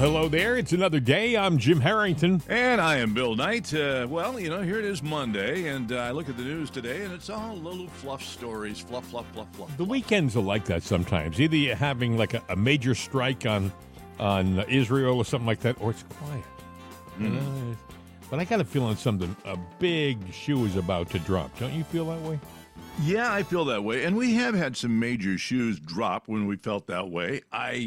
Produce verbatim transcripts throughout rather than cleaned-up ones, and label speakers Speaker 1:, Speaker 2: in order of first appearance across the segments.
Speaker 1: hello there. It's another day. I'm Jim Harrington.
Speaker 2: And I am Bill Knight. Uh, well, you know, here it is Monday, and uh, I look at the news today, and it's all little fluff stories. Fluff, fluff, fluff, fluff.
Speaker 1: The
Speaker 2: fluff.
Speaker 1: weekends are like that sometimes. Either you're having like a, a major strike on on Israel or something like that, or it's quiet.
Speaker 2: Mm-hmm.
Speaker 1: Uh, but I got a feeling something, a big shoe is about to drop. Don't you feel that way?
Speaker 2: Yeah, I feel that way. And we have had some major shoes drop when we felt that way. I...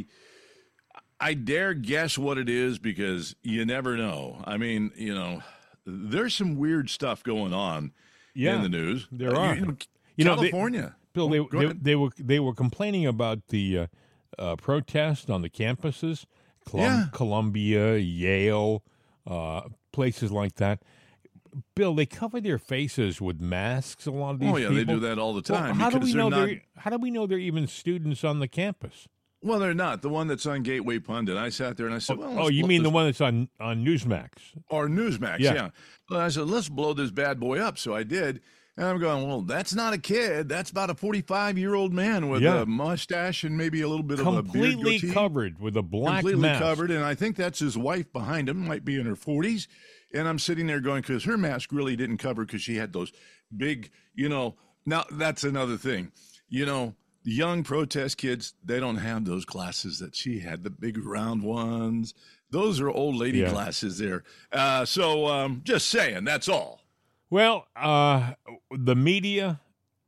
Speaker 2: I dare guess what it is because you never know. I mean, you know, there's some weird stuff going on
Speaker 1: yeah,
Speaker 2: in the news.
Speaker 1: There
Speaker 2: uh,
Speaker 1: are.
Speaker 2: You know,
Speaker 1: you
Speaker 2: California.
Speaker 1: Know, they, Bill, they,
Speaker 2: oh,
Speaker 1: they, they were they were complaining about the uh, uh, protest on the campuses, Colum-
Speaker 2: yeah.
Speaker 1: Columbia, Yale, uh, places like that. Bill, they cover their faces with masks. A lot of these.
Speaker 2: Oh yeah,
Speaker 1: people.
Speaker 2: they do that all the time.
Speaker 1: Well, how do we know
Speaker 2: they're not...
Speaker 1: they're How do we know they're even students on the campus?
Speaker 2: Well, they're not. The one that's on Gateway Pundit. I sat there and I said, well,
Speaker 1: oh, you mean
Speaker 2: this...
Speaker 1: the one that's on, on Newsmax?
Speaker 2: Or Newsmax,
Speaker 1: yeah.
Speaker 2: yeah. Well, I said, let's blow this bad boy up. So I did. And I'm going, well, that's not a kid. That's about a forty-five-year-old man with
Speaker 1: yeah.
Speaker 2: a mustache and maybe a little bit
Speaker 1: completely
Speaker 2: of a beard goatee.
Speaker 1: covered with a black
Speaker 2: completely
Speaker 1: mask.
Speaker 2: covered. And I think that's his wife behind him, might be in her forties. And I'm sitting there going, because her mask really didn't cover because she had those big, you know, now that's another thing. You know, the young protest kids, they don't have those glasses that she had, the big round ones. Those are old lady
Speaker 1: yeah.
Speaker 2: glasses there. Uh, so um, just saying, that's all.
Speaker 1: Well, uh, the media,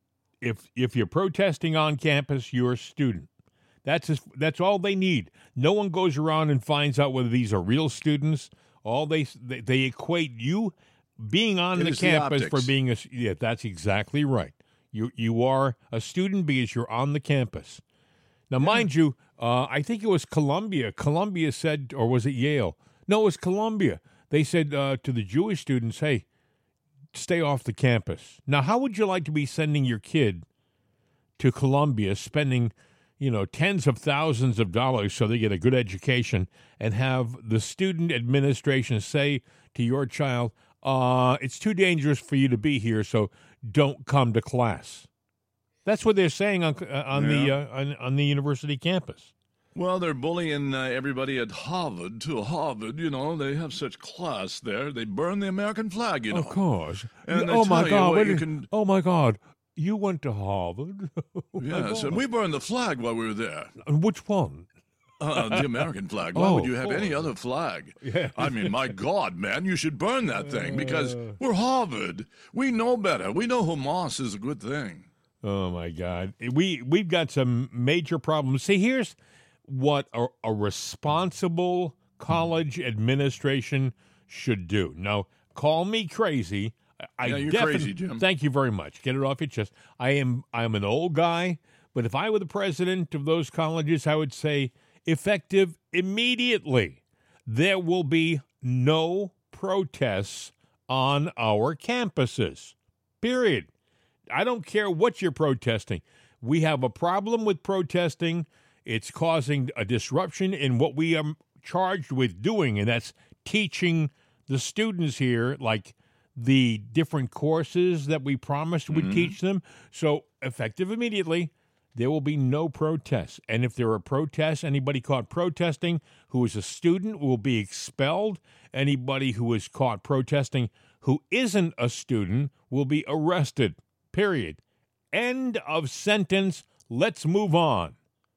Speaker 1: if if you're protesting on campus, you're a student. That's just, that's all they need. No one goes around and finds out whether these are real students. All they they, they equate you being on
Speaker 2: it
Speaker 1: the
Speaker 2: is
Speaker 1: campus
Speaker 2: the
Speaker 1: for being a yeah. That's exactly right. You you are a student because you're on the campus. Now, yeah. mind you, uh, I think it was Columbia. Columbia said, or was it Yale? No, it was Columbia. They said uh, to the Jewish students, hey, stay off the campus. Now, how would you like to be sending your kid to Columbia, spending, you know, tens of thousands of dollars so they get a good education, and have the student administration say to your child, uh, it's too dangerous for you to be here, so don't come to class. That's what they're saying on uh, on yeah. the uh, on, on the university campus.
Speaker 2: Well, they're bullying uh, everybody at Harvard to Harvard. You know, they have such class there. They burn the American flag. You know,
Speaker 1: of course.
Speaker 2: And
Speaker 1: oh my God!
Speaker 2: You can...
Speaker 1: Oh my God! You went to Harvard? oh
Speaker 2: yes, and we burned the flag while we were there.
Speaker 1: And which one?
Speaker 2: Uh, the American flag. Why
Speaker 1: oh,
Speaker 2: would you have
Speaker 1: oh.
Speaker 2: any other flag?
Speaker 1: Yeah.
Speaker 2: I mean, my God, man, you should burn that thing because we're Harvard. We know better. We know Hamas is a good thing.
Speaker 1: Oh, my God. We, we've got some major problems. See, here's what a, a responsible college administration should do. Now, call me crazy. I
Speaker 2: yeah, you're
Speaker 1: defin-
Speaker 2: crazy, Jim.
Speaker 1: Thank you very much. Get it off your chest. I am I'm an old guy, but if I were the president of those colleges, I would say, effective immediately, there will be no protests on our campuses. Period. I don't care what you're protesting. We have a problem with protesting. It's causing a disruption in what we are charged with doing, and that's teaching the students here, like, the different courses that we promised we'd mm-hmm. teach them. So, effective immediately, there will be no protests. And if there are protests, anybody caught protesting who is a student will be expelled. Anybody who is caught protesting who isn't a student will be arrested. Period. End of sentence. Let's move on.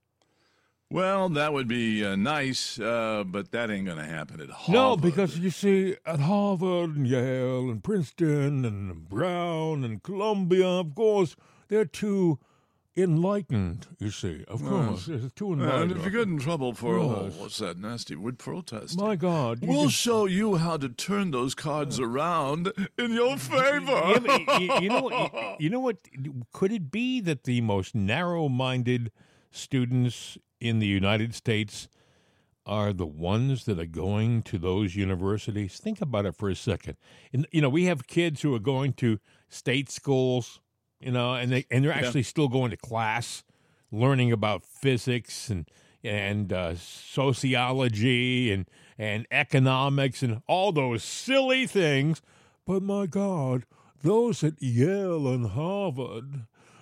Speaker 2: Well, that would be uh, nice, uh, but that ain't going to happen at Harvard.
Speaker 1: No, because you see, at Harvard and Yale and Princeton and Brown and Columbia, of course, they're too enlightened, you see. Of course,
Speaker 2: yes.
Speaker 1: they're too enlightened.
Speaker 2: And if you get in trouble for,
Speaker 1: yes.
Speaker 2: oh, what's that nasty word, protest?
Speaker 1: My God.
Speaker 2: We'll
Speaker 1: just...
Speaker 2: show you how to turn those cards around in your favor.
Speaker 1: Yeah, but you, you, know what, you know what? Could it be that the most narrow-minded students in the United States are the ones that are going to those universities? Think about it for a second. And, you know, we have kids who are going to state schools, you know, and they and they're actually yeah. still going to class, learning about physics and and uh, sociology and and economics and all those silly things. But my God, those at Yale and Harvard,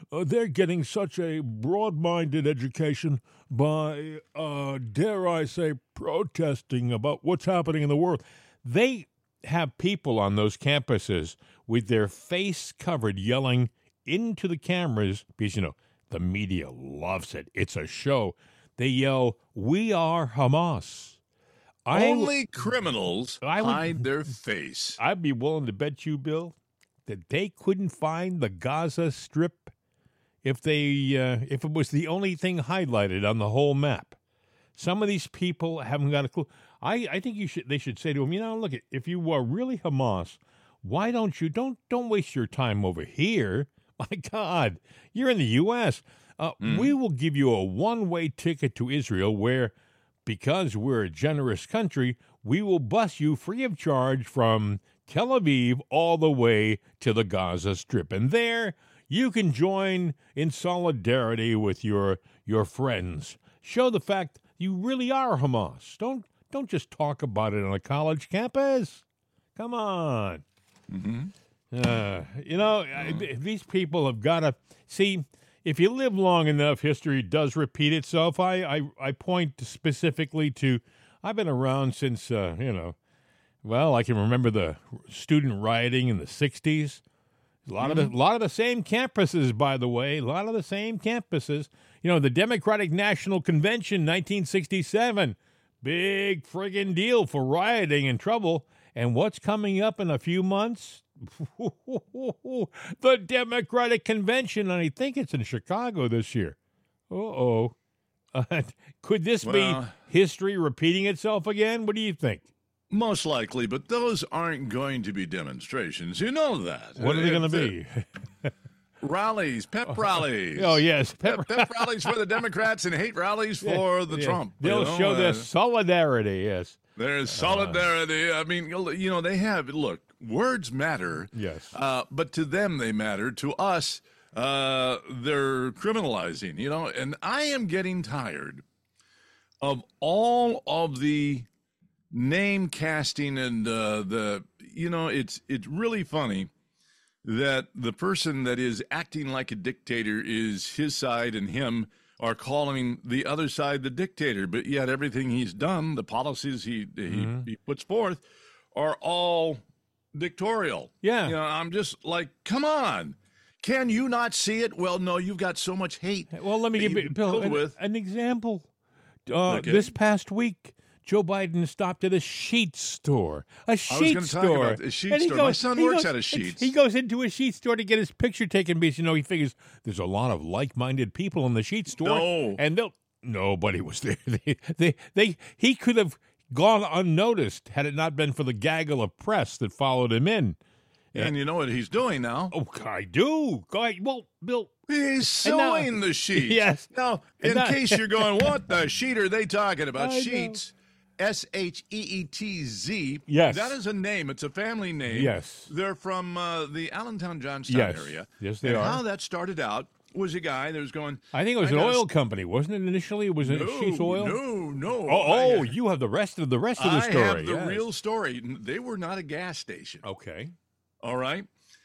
Speaker 1: uh, they're getting such a broad-minded education by, uh, dare I say, protesting about what's happening in the world. They have people on those campuses with their face covered yelling into the cameras because, you know, the media loves it. It's a show. They yell, "We are Hamas." I,
Speaker 2: Only criminals
Speaker 1: I would-
Speaker 2: hide their face.
Speaker 1: I'd be willing to bet you, Bill, that they couldn't find the Gaza Strip if they uh, if it was the only thing highlighted on the whole map. Some of these people haven't got a clue. I, I think you should they should say to them, you know, look, if you are really Hamas, why don't you don't don't waste your time over here? My God, you're in the U S Uh,
Speaker 2: Mm.
Speaker 1: We will give you a one-way ticket to Israel where, because we're a generous country, we will bus you free of charge from Tel Aviv all the way to the Gaza Strip. And there you can join in solidarity with your your friends. Show the fact you really are Hamas. Don't don't just talk about it on a college campus. Come on.
Speaker 2: Mm-hmm.
Speaker 1: Uh, you know, I- th- these people have got to see. If you live long enough, history does repeat itself. I, I, I point specifically to, I've been around since, uh, you know, well, I can remember the student rioting in the sixties. A lot
Speaker 2: Mm-hmm.
Speaker 1: of the, lot of the same campuses, by the way, a lot of the same campuses. You know, the Democratic National Convention, nineteen sixty-seven, big friggin' deal for rioting and trouble. And what's coming up in a few months? The Democratic Convention, and I think it's in Chicago this year. Uh-oh. Uh, could this
Speaker 2: Well-
Speaker 1: be history repeating itself again? What do you think?
Speaker 2: Most likely, but those aren't going to be demonstrations. You know that.
Speaker 1: What are they going to
Speaker 2: If-
Speaker 1: be?
Speaker 2: Rallies, pep rallies.
Speaker 1: Oh, yes.
Speaker 2: Pep, pep rallies for the Democrats and hate rallies for the
Speaker 1: Yeah.
Speaker 2: Trump.
Speaker 1: They'll
Speaker 2: you know,
Speaker 1: show
Speaker 2: uh,
Speaker 1: their solidarity, yes.
Speaker 2: There's solidarity. I mean, you know, they have, look, words matter.
Speaker 1: Yes.
Speaker 2: Uh, but to them, they matter. To us, uh, they're criminalizing, you know, and I am getting tired of all of the name casting and uh, the, you know, it's it's really funny that the person that is acting like a dictator is his side and him are calling the other side the dictator, but yet everything he's done, the policies he
Speaker 1: Mhm.
Speaker 2: he, he puts forth, are all dictatorial.
Speaker 1: Yeah.
Speaker 2: You know, I'm just like, come on. Can you not see it? Well, no, you've got so much hate.
Speaker 1: Well, let me
Speaker 2: that
Speaker 1: give
Speaker 2: you've
Speaker 1: you
Speaker 2: been
Speaker 1: Bill,
Speaker 2: filled
Speaker 1: an,
Speaker 2: with.
Speaker 1: an example. Uh,
Speaker 2: Okay.
Speaker 1: This past week, Joe Biden stopped at a sheet store. A sheet
Speaker 2: gonna talk
Speaker 1: store.
Speaker 2: about a sheet
Speaker 1: And he
Speaker 2: store. My
Speaker 1: goes-
Speaker 2: son
Speaker 1: he
Speaker 2: works
Speaker 1: goes-
Speaker 2: at a Sheetz.
Speaker 1: He goes into a sheet store to get his picture taken because, you know, he figures there's a lot of like-minded people in the sheet store.
Speaker 2: No.
Speaker 1: And they'll... Nobody was there. They, they, they, he could have gone unnoticed had it not been for the gaggle of press that followed him in.
Speaker 2: And you know what he's doing now?
Speaker 1: Oh, I do. Go ahead. Well, Bill...
Speaker 2: He's
Speaker 1: And now-
Speaker 2: sewing the sheets.
Speaker 1: Yes.
Speaker 2: Now,
Speaker 1: And
Speaker 2: in
Speaker 1: now-
Speaker 2: case you're going, what the sheet are they talking about?
Speaker 1: I know.
Speaker 2: Sheets, S H E E T Z.
Speaker 1: Yes.
Speaker 2: That is a name. It's a family name.
Speaker 1: Yes.
Speaker 2: They're from uh, the Allentown, Johnstown
Speaker 1: Yes.
Speaker 2: area.
Speaker 1: Yes, they
Speaker 2: and
Speaker 1: are.
Speaker 2: how that started out was a guy that was going,
Speaker 1: I think it was
Speaker 2: I
Speaker 1: an
Speaker 2: gotta
Speaker 1: oil
Speaker 2: st-
Speaker 1: company, wasn't it? Initially, it was a
Speaker 2: no,
Speaker 1: sheet oil.
Speaker 2: No, no.
Speaker 1: Oh, oh,
Speaker 2: I,
Speaker 1: you have the rest of the rest of the
Speaker 2: I
Speaker 1: story.
Speaker 2: have the
Speaker 1: yes.
Speaker 2: real story. They were not a gas station.
Speaker 1: Okay.
Speaker 2: All right.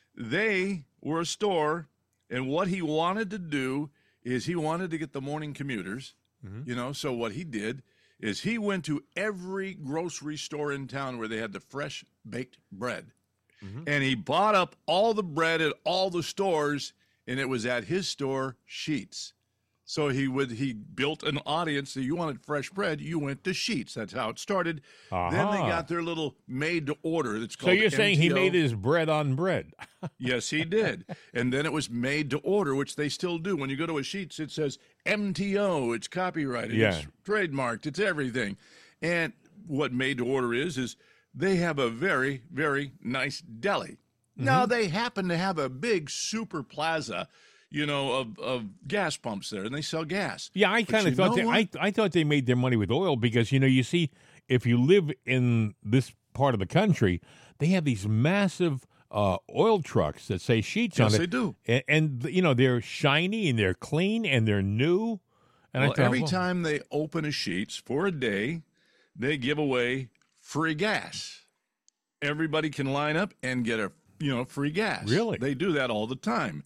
Speaker 2: They were a store, and what he wanted to do is he wanted to get the morning commuters,
Speaker 1: Mhm.
Speaker 2: you know. So what he did is he went to every grocery store in town where they had the fresh baked bread,
Speaker 1: Mhm.
Speaker 2: and he bought up all the bread at all the stores, and it was at his store, Sheets. So he would he built an audience. So you wanted fresh bread, you went to Sheets. That's how it started. Then they
Speaker 1: Aha.
Speaker 2: got their little made to order. That's
Speaker 1: So
Speaker 2: called
Speaker 1: you're saying he
Speaker 2: M T O.
Speaker 1: made his bread on bread?
Speaker 2: Yes, he did. And then it was made to order, which they still do. When you go to a Sheets, it says M T O. It's copyrighted.
Speaker 1: Yeah.
Speaker 2: It's trademarked. It's everything. And what made to order is, is they have a very, very nice deli.
Speaker 1: Mm-hmm.
Speaker 2: Now, they happen to have a big super plaza, you know, of, of gas pumps there, and they sell gas.
Speaker 1: Yeah, I
Speaker 2: But
Speaker 1: kind
Speaker 2: you
Speaker 1: of thought
Speaker 2: know
Speaker 1: they,
Speaker 2: what?
Speaker 1: I I thought they made their money with oil because you know you see if you live in this part of the country, they have these massive uh, oil trucks that say Sheets
Speaker 2: Yes,
Speaker 1: on
Speaker 2: they
Speaker 1: it,
Speaker 2: do.
Speaker 1: and, and you know they're shiny and they're clean and they're new. And I
Speaker 2: Well,
Speaker 1: thought,
Speaker 2: every
Speaker 1: well,
Speaker 2: time they open a Sheets for a day, they give away free gas. Everybody can line up and get a you know free gas.
Speaker 1: Really?
Speaker 2: They do that all the time.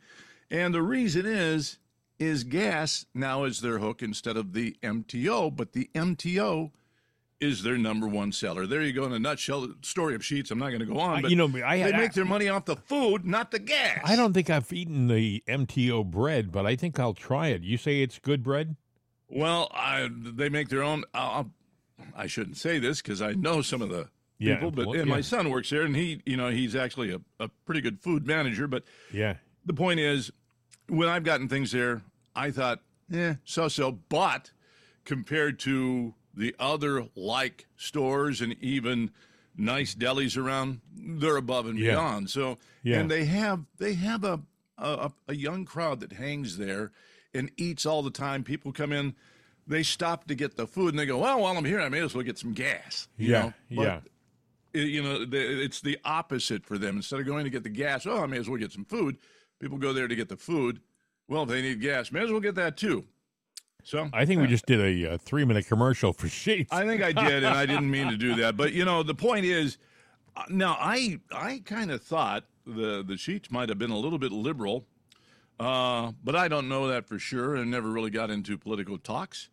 Speaker 2: And the reason is, is gas now is their hook instead of the M T O, but the M T O is their number one seller. There you go in a nutshell. The story of Sheetz. I'm not going to go on,
Speaker 1: Uh,
Speaker 2: but
Speaker 1: you know, I,
Speaker 2: they
Speaker 1: I,
Speaker 2: make their money off the food, not the gas.
Speaker 1: I don't think I've eaten the M T O bread, but I think I'll try it. You say it's good bread?
Speaker 2: Well, I, they make their own. I'll, I shouldn't say this because I know some of the
Speaker 1: Yeah,
Speaker 2: people, but
Speaker 1: well,
Speaker 2: and
Speaker 1: yeah.
Speaker 2: my son works there, and he, you know, he's actually a, a pretty good food manager. But
Speaker 1: Yeah.
Speaker 2: the point is, when I've gotten things there, I thought, eh, so-so. But compared to the other like stores and even nice delis around, they're above and
Speaker 1: Yeah.
Speaker 2: beyond. So,
Speaker 1: Yeah.
Speaker 2: and they have they have a, a a young crowd that hangs there and eats all the time. People come in, they stop to get the food, and they go, well, while I'm here, I may as well get some gas. You
Speaker 1: Yeah,
Speaker 2: know? But,
Speaker 1: yeah.
Speaker 2: it- you know, the, it's the opposite for them. Instead of going to get the gas, oh, I may as well get some food. People go there to get the food. Well, if they need gas, may as well get that too. So
Speaker 1: I think we just did a uh, three-minute commercial for Sheetz.
Speaker 2: I think I did, and I didn't mean to do that. But you know, the point is, uh, now I I kind of thought the the Sheetz might have been a little bit liberal, uh, but I don't know that for sure, and never really got into political talks.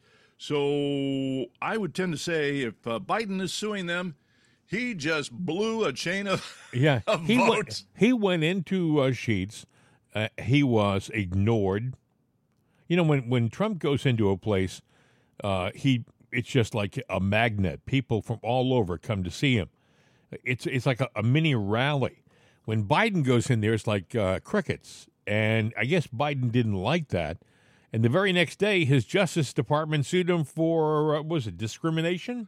Speaker 2: So I would tend to say if uh, Biden is suing them, he just blew a chain of
Speaker 1: Yeah,
Speaker 2: of
Speaker 1: he went,
Speaker 2: votes.
Speaker 1: he went into uh, Sheetz. Uh, he was ignored. You know, when, when Trump goes into a place, uh, he it's just like a magnet. People from all over come to see him. It's it's like a, a mini rally. When Biden goes in there, it's like uh, crickets. And I guess Biden didn't like that. And the very next day, his Justice Department sued him for, uh, what was it, discrimination?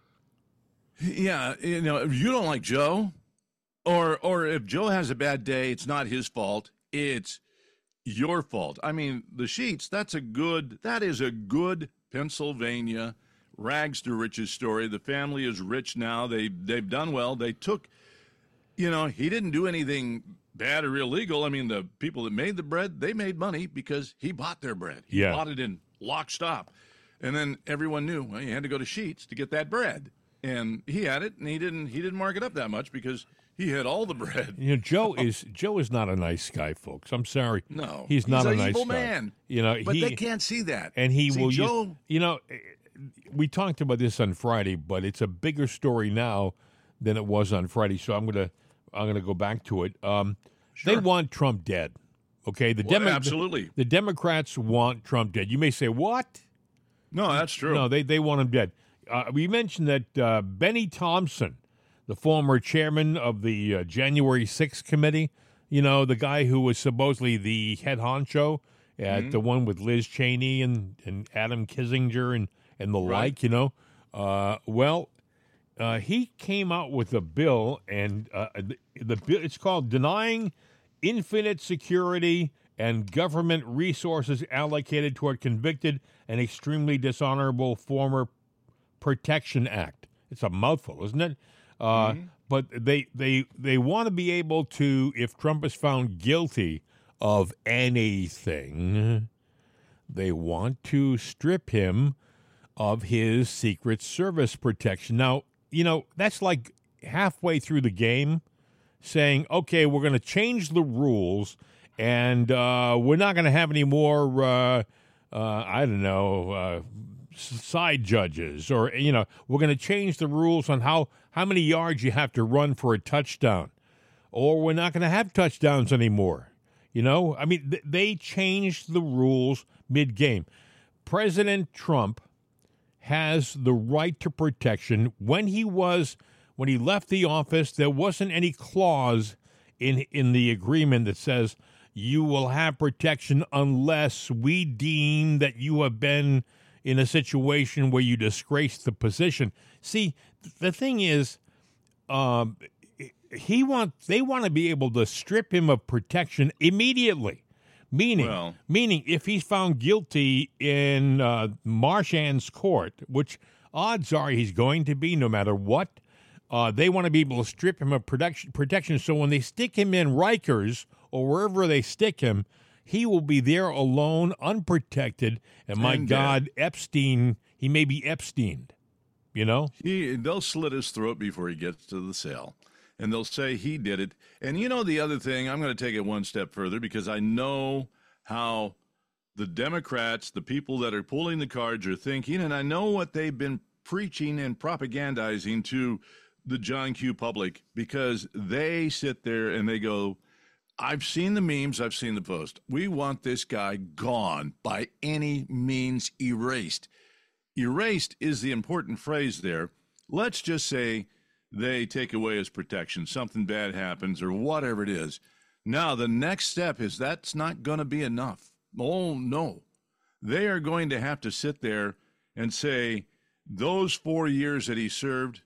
Speaker 2: Yeah, you know, if you don't like Joe, or or if Joe has a bad day, it's not his fault. It's your fault. I mean, the Sheetz, that's a good, that is a good Pennsylvania rags to riches story. The family is rich now. They, they've done well. They took, you know, he didn't do anything bad or illegal. I mean, the people that made the bread, they made money because he bought their bread. He
Speaker 1: Yeah.
Speaker 2: bought it in lock stop. And then everyone knew, well, you had to go to Sheetz to get that bread. And he had it, and he didn't, he didn't mark it up that much because he had all the bread.
Speaker 1: You know, Joe is Joe is not a nice guy, folks. I'm sorry.
Speaker 2: No,
Speaker 1: he's not
Speaker 2: he's
Speaker 1: a
Speaker 2: an
Speaker 1: nice
Speaker 2: evil
Speaker 1: guy.
Speaker 2: man.
Speaker 1: You know,
Speaker 2: But
Speaker 1: he
Speaker 2: they can't see that.
Speaker 1: and he
Speaker 2: See,
Speaker 1: will.
Speaker 2: Joe,
Speaker 1: Use, you know, eh, we talked about this on Friday, but it's a bigger story now than it was on Friday. So I'm gonna I'm gonna go back to it. Um, They
Speaker 2: Sure.
Speaker 1: want Trump dead. Okay, the
Speaker 2: Well,
Speaker 1: Demo-
Speaker 2: absolutely.
Speaker 1: the Democrats want Trump dead. You may say what?
Speaker 2: No, that's true.
Speaker 1: No, they they want him dead. Uh, we mentioned that uh, Benny Thompson, the former chairman of the uh, January sixth committee, you know, the guy who was supposedly the head honcho at
Speaker 2: Mm-hmm.
Speaker 1: the one with Liz Cheney and, and Adam Kissinger and, and the
Speaker 2: Right.
Speaker 1: like, you know. Uh, well, uh, he came out with a bill, and uh, the, the bill, it's called Denying Infinite Security and Government Resources Allocated Toward Convicted and Extremely Dishonorable Former Protection Act. It's a mouthful, isn't it? Uh, But they they they want to be able to, if Trump is found guilty of anything, they want to strip him of his Secret Service protection. Now, you know, that's like halfway through the game saying, okay, we're going to change the rules and uh, we're not going to have any more, uh, uh, I don't know, uh, side judges, or, you know, we're going to change the rules on how, how many yards you have to run for a touchdown, or we're not going to have touchdowns anymore. You know, I mean, th- they changed the rules mid-game. President Trump has the right to protection. When he was, when he left the office, there wasn't any clause in in the agreement that says you will have protection unless we deem that you have been in a situation where you disgraced the position. See, the thing is, um, he want they want to be able to strip him of protection immediately. Meaning,
Speaker 2: Well-
Speaker 1: meaning, if he's found guilty in uh, Marchand's court, which odds are he's going to be, no matter what, uh, they want to be able to strip him of protection. Protection. So when they stick him in Rikers or wherever they stick him, he will be there alone, unprotected. And my
Speaker 2: And, uh,
Speaker 1: God, Epstein, he may be Epsteined. You know?
Speaker 2: He, they'll slit his throat before he gets to the cell. And they'll say he did it. And you know the other thing, I'm going to take it one step further because I know how the Democrats, the people that are pulling the cards, are thinking, and I know what they've been preaching and propagandizing to the John Q public, because they sit there and they go, I've seen the memes, I've seen the post. We want this guy gone, by any means erased. Erased is the important phrase there. Let's just say they take away his protection, something bad happens or whatever it is. Now, the next step is that's not going to be enough. Oh, no. They are going to have to sit there and say, those four years that he served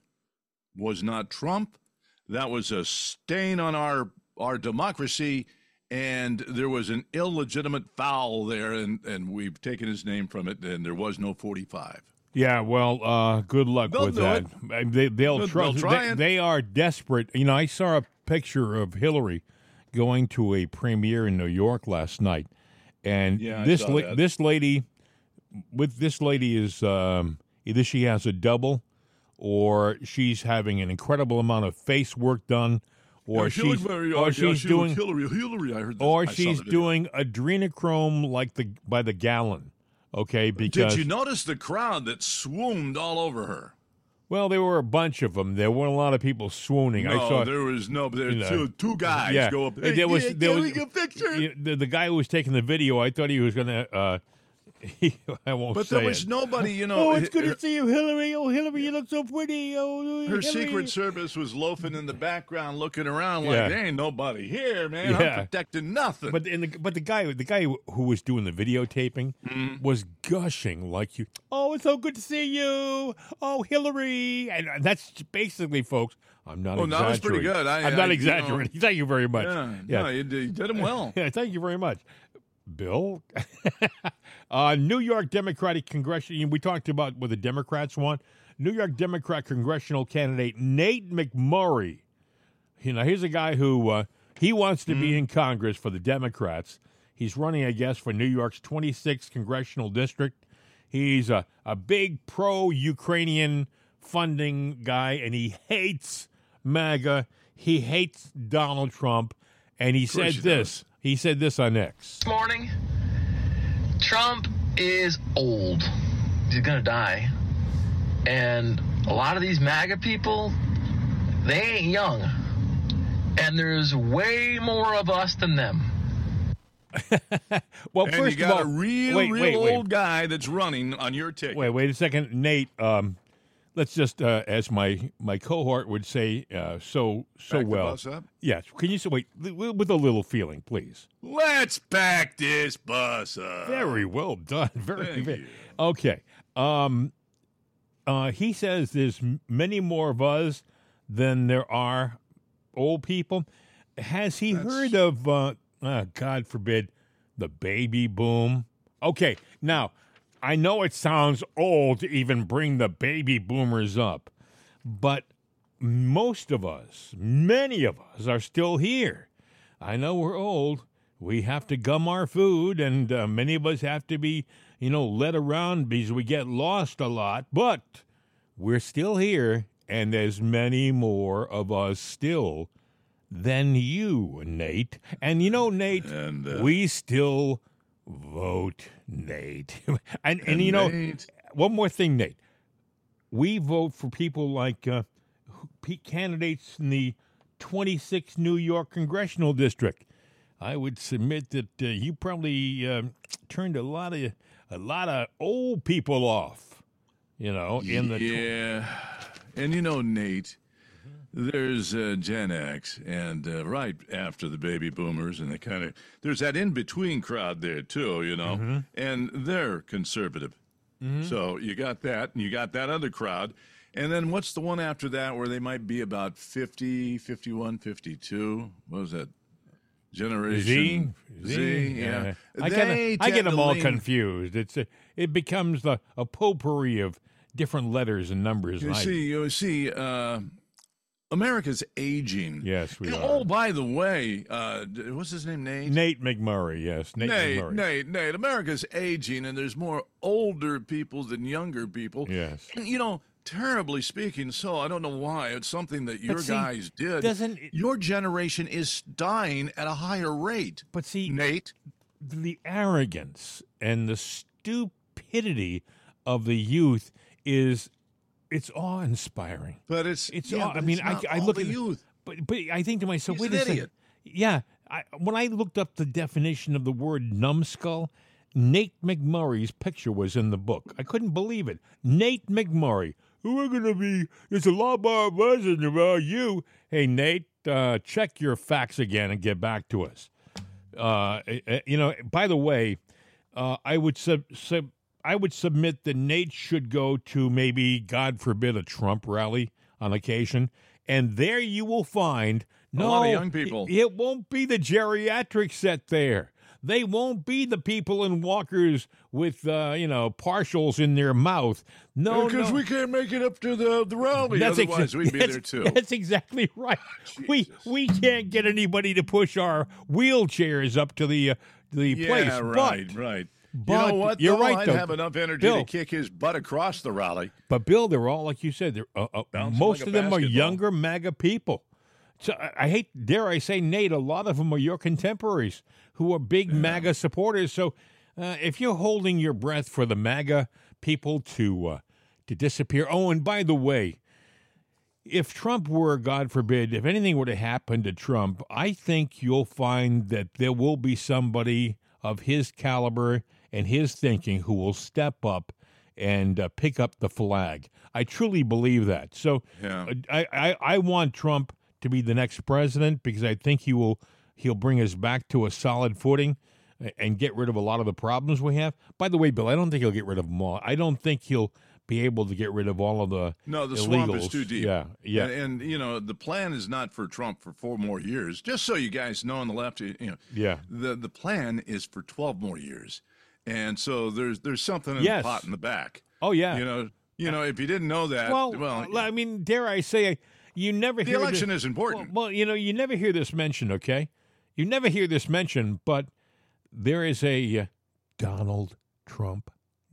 Speaker 2: was not Trump. That was a stain on our, our democracy, and there was an illegitimate foul there, and, and we've taken his name from it, and there was no forty-five.
Speaker 1: Yeah, well, uh, good luck
Speaker 2: They'll
Speaker 1: with
Speaker 2: do
Speaker 1: that.
Speaker 2: it.
Speaker 1: They, they'll,
Speaker 2: They'll-
Speaker 1: try.
Speaker 2: they'll try
Speaker 1: they,
Speaker 2: it.
Speaker 1: they are desperate. You know, I saw a picture of Hillary going to a premiere in New York last night, and
Speaker 2: Yeah, I
Speaker 1: this
Speaker 2: saw
Speaker 1: la-
Speaker 2: that.
Speaker 1: this lady, with this lady is um, either she has a double, or she's having an incredible amount of face work done, or
Speaker 2: Yeah, she looked
Speaker 1: she's
Speaker 2: very,
Speaker 1: or
Speaker 2: uh, yeah,
Speaker 1: she's
Speaker 2: she
Speaker 1: doing
Speaker 2: looked Hillary, Hillary, I heard this.
Speaker 1: or
Speaker 2: I saw
Speaker 1: she's
Speaker 2: the video.
Speaker 1: doing adrenochrome like the by the gallon. Okay, because
Speaker 2: Did you notice the crowd that swooned all over her?
Speaker 1: well, there were a bunch of them. There weren't a lot of people swooning.
Speaker 2: No,
Speaker 1: I saw
Speaker 2: there was no. There were
Speaker 1: you know,
Speaker 2: two, two guys
Speaker 1: yeah.
Speaker 2: go up.
Speaker 1: There
Speaker 2: Hey,
Speaker 1: was-
Speaker 2: yeah,
Speaker 1: there
Speaker 2: can
Speaker 1: was-
Speaker 2: we get a picture?
Speaker 1: Yeah, the, the guy who was taking the video, I thought he was going to. Uh, he, I won't
Speaker 2: But
Speaker 1: say
Speaker 2: there was
Speaker 1: it.
Speaker 2: nobody, you know.
Speaker 1: Oh, it's good
Speaker 2: her,
Speaker 1: to see you, Hillary. Oh, Hillary, you look so pretty. Oh,
Speaker 2: her
Speaker 1: Hillary.
Speaker 2: Secret Service was loafing in the background, looking around like
Speaker 1: Yeah.
Speaker 2: there ain't nobody here, man.
Speaker 1: Yeah.
Speaker 2: I'm protecting nothing.
Speaker 1: But and the, but the guy the guy who was doing the videotaping
Speaker 2: Mm-hmm.
Speaker 1: was gushing like you. Oh, it's so good to see you. Oh, Hillary, and that's basically, folks. I'm not
Speaker 2: Oh, no, that was pretty
Speaker 1: exaggerating.
Speaker 2: good. I-
Speaker 1: I'm not
Speaker 2: I- you
Speaker 1: exaggerating. Thank you very much.
Speaker 2: yeah,
Speaker 1: Yeah.
Speaker 2: no, you did, you did him well.
Speaker 1: Yeah, thank you very much, Bill. uh, New York Democratic Congressional. We talked about what the Democrats want. New York Democrat congressional candidate Nate McMurray. You know, here's a guy who uh, he wants to be in Congress for the Democrats. He's running, I guess, for New York's twenty-sixth congressional district. He's a, a big pro-Ukrainian funding guy, and he hates MAGA. He hates Donald Trump, and he said
Speaker 2: he
Speaker 1: this. He said this on X.
Speaker 3: This morning, Trump is old. He's gonna die. And a lot of these MAGA people, they ain't young. And there's way more of us than them.
Speaker 1: Well,
Speaker 2: And
Speaker 1: first
Speaker 2: you
Speaker 1: of
Speaker 2: got
Speaker 1: all,
Speaker 2: a real,
Speaker 1: wait,
Speaker 2: real
Speaker 1: wait, wait.
Speaker 2: old guy that's running on your ticket.
Speaker 1: Wait, wait a second, Nate. Um, let's just, uh, as my my cohort would say, uh, so so
Speaker 2: Back the
Speaker 1: well.
Speaker 2: bus up?
Speaker 1: Yes. Can you say wait li- with a little feeling, please?
Speaker 2: Let's back this bus up.
Speaker 1: Very well done. Very,
Speaker 2: Thank
Speaker 1: very
Speaker 2: you.
Speaker 1: okay. Um, uh, he says there's m- many more of us than there are old people. Has he
Speaker 2: That's-
Speaker 1: heard of? Uh, uh, God forbid, the baby boom. Okay, now I know it sounds old to even bring the baby boomers up, but most of us, many of us, are still here. I know we're old. We have to gum our food, and uh, many of us have to be, you know, led around because we get lost a lot. But we're still here, and there's many more of us still than you, Nate. And you know, Nate,
Speaker 2: And, uh,
Speaker 1: we still vote, Nate. and, and you know,
Speaker 2: Nate.
Speaker 1: one more thing, Nate. We vote for people like uh, who- pe- candidates in the twenty-sixth New York congressional district. I would submit that uh, you probably uh, turned a lot of a lot of old people off. You know, in the tw-
Speaker 2: yeah, and you know, Nate, there's uh, Gen X, and uh, right after the baby boomers, and they kind of there's that in between crowd there too, you know,
Speaker 1: Mm-hmm.
Speaker 2: and they're conservative. So you got that, and you got that other crowd, and then what's the one after that where they might be about fifty, fifty-one, fifty-two? What was that?
Speaker 1: Z,
Speaker 2: Generation Z, yeah.
Speaker 1: I get
Speaker 2: They
Speaker 1: I get
Speaker 2: tend
Speaker 1: them
Speaker 2: to
Speaker 1: all
Speaker 2: lean-
Speaker 1: confused. It's a, it becomes the a potpourri of different letters and numbers.
Speaker 2: You
Speaker 1: and I-
Speaker 2: see, you see, uh, America's aging.
Speaker 1: Yes, we
Speaker 2: And,
Speaker 1: are.
Speaker 2: Oh, by the way, uh, d- what's his name? Nate.
Speaker 1: Nate McMurray, yes, Nate,
Speaker 2: Nate,
Speaker 1: McMurray.
Speaker 2: Nate, Nate. America's aging, and there's more older people than younger people.
Speaker 1: Yes.
Speaker 2: And, you know, terribly speaking, so I don't know why. It's something that your
Speaker 1: see,
Speaker 2: guys did.
Speaker 1: doesn't it-
Speaker 2: Your generation is dying at a higher rate.
Speaker 1: But see,
Speaker 2: Nate,
Speaker 1: the arrogance and the stupidity of the youth is it's awe-inspiring.
Speaker 2: But it's
Speaker 1: It's
Speaker 2: yeah,
Speaker 1: awe- I
Speaker 2: but
Speaker 1: mean,
Speaker 2: it's
Speaker 1: I,
Speaker 2: not
Speaker 1: I
Speaker 2: all
Speaker 1: look
Speaker 2: the
Speaker 1: at
Speaker 2: youth.
Speaker 1: but but I think to myself,
Speaker 2: He's
Speaker 1: wait
Speaker 2: an
Speaker 1: a second.
Speaker 2: idiot.
Speaker 1: Yeah, I, when I looked up the definition of the word numbskull, Nate McMurray's picture was in the book. I couldn't believe it. Nate McMurray. We're going to be, there's a lot more buzzing about you. Hey, Nate, uh, check your facts again and get back to us. Uh, eh, you know, by the way, uh, I would sub, sub, I would submit that Nate should go to maybe, God forbid, a Trump rally on occasion, and there you will find no,
Speaker 2: A lot of young people.
Speaker 1: It, it won't be the geriatric set there. They won't be the people in walkers with, uh, you know, partials in their mouth. No,
Speaker 2: Because
Speaker 1: no.
Speaker 2: we can't make it up to the, the rally.
Speaker 1: That's exa-
Speaker 2: Otherwise, we'd be
Speaker 1: that's-
Speaker 2: there too.
Speaker 1: That's exactly right. We we can't get anybody to push our wheelchairs up to the uh, the
Speaker 2: Yeah,
Speaker 1: place.
Speaker 2: right,
Speaker 1: but,
Speaker 2: right.
Speaker 1: but
Speaker 2: you know what?
Speaker 1: you're
Speaker 2: though?
Speaker 1: right,
Speaker 2: I'd
Speaker 1: though.
Speaker 2: have enough energy
Speaker 1: Bill.
Speaker 2: to kick his butt across the rally.
Speaker 1: but Bill, they're all like you said. They're uh, uh,
Speaker 2: Bouncing
Speaker 1: most
Speaker 2: like a
Speaker 1: of them are
Speaker 2: basketball.
Speaker 1: younger MAGA people. So I, I hate, dare I say, Nate, a lot of them are your contemporaries who are big MAGA supporters. So uh, if you're holding your breath for the MAGA people to uh, to disappear, oh, and by the way, if Trump were, God forbid, if anything were to happen to Trump, I think you'll find that there will be somebody of his caliber and his thinking who will step up and uh, pick up the flag. I truly believe that. So
Speaker 2: Yeah.
Speaker 1: uh, I, I, I want Trump to be the next president because I think he will he'll bring us back to a solid footing a- and get rid of a lot of the problems we have. By the way, Bill, I don't think he'll get rid of them all. I don't think he'll be able to get rid of all of the
Speaker 2: No, the
Speaker 1: illegals.
Speaker 2: swamp is too deep.
Speaker 1: Yeah, yeah.
Speaker 2: And, and, you know, the plan is not for Trump for four more years. Just so you guys know on the left, you know,
Speaker 1: Yeah.
Speaker 2: the the plan is for twelve more years. And so there's there's something in
Speaker 1: Yes.
Speaker 2: the pot in the back.
Speaker 1: Oh, yeah.
Speaker 2: You know, you know, if you didn't know that,
Speaker 1: well,
Speaker 2: well,
Speaker 1: I mean, dare I say, you never
Speaker 2: the
Speaker 1: hear
Speaker 2: election
Speaker 1: this,
Speaker 2: is important.
Speaker 1: Well, well, you know, you never hear this mentioned, okay? You never hear this mentioned, but there is a uh, Donald Trump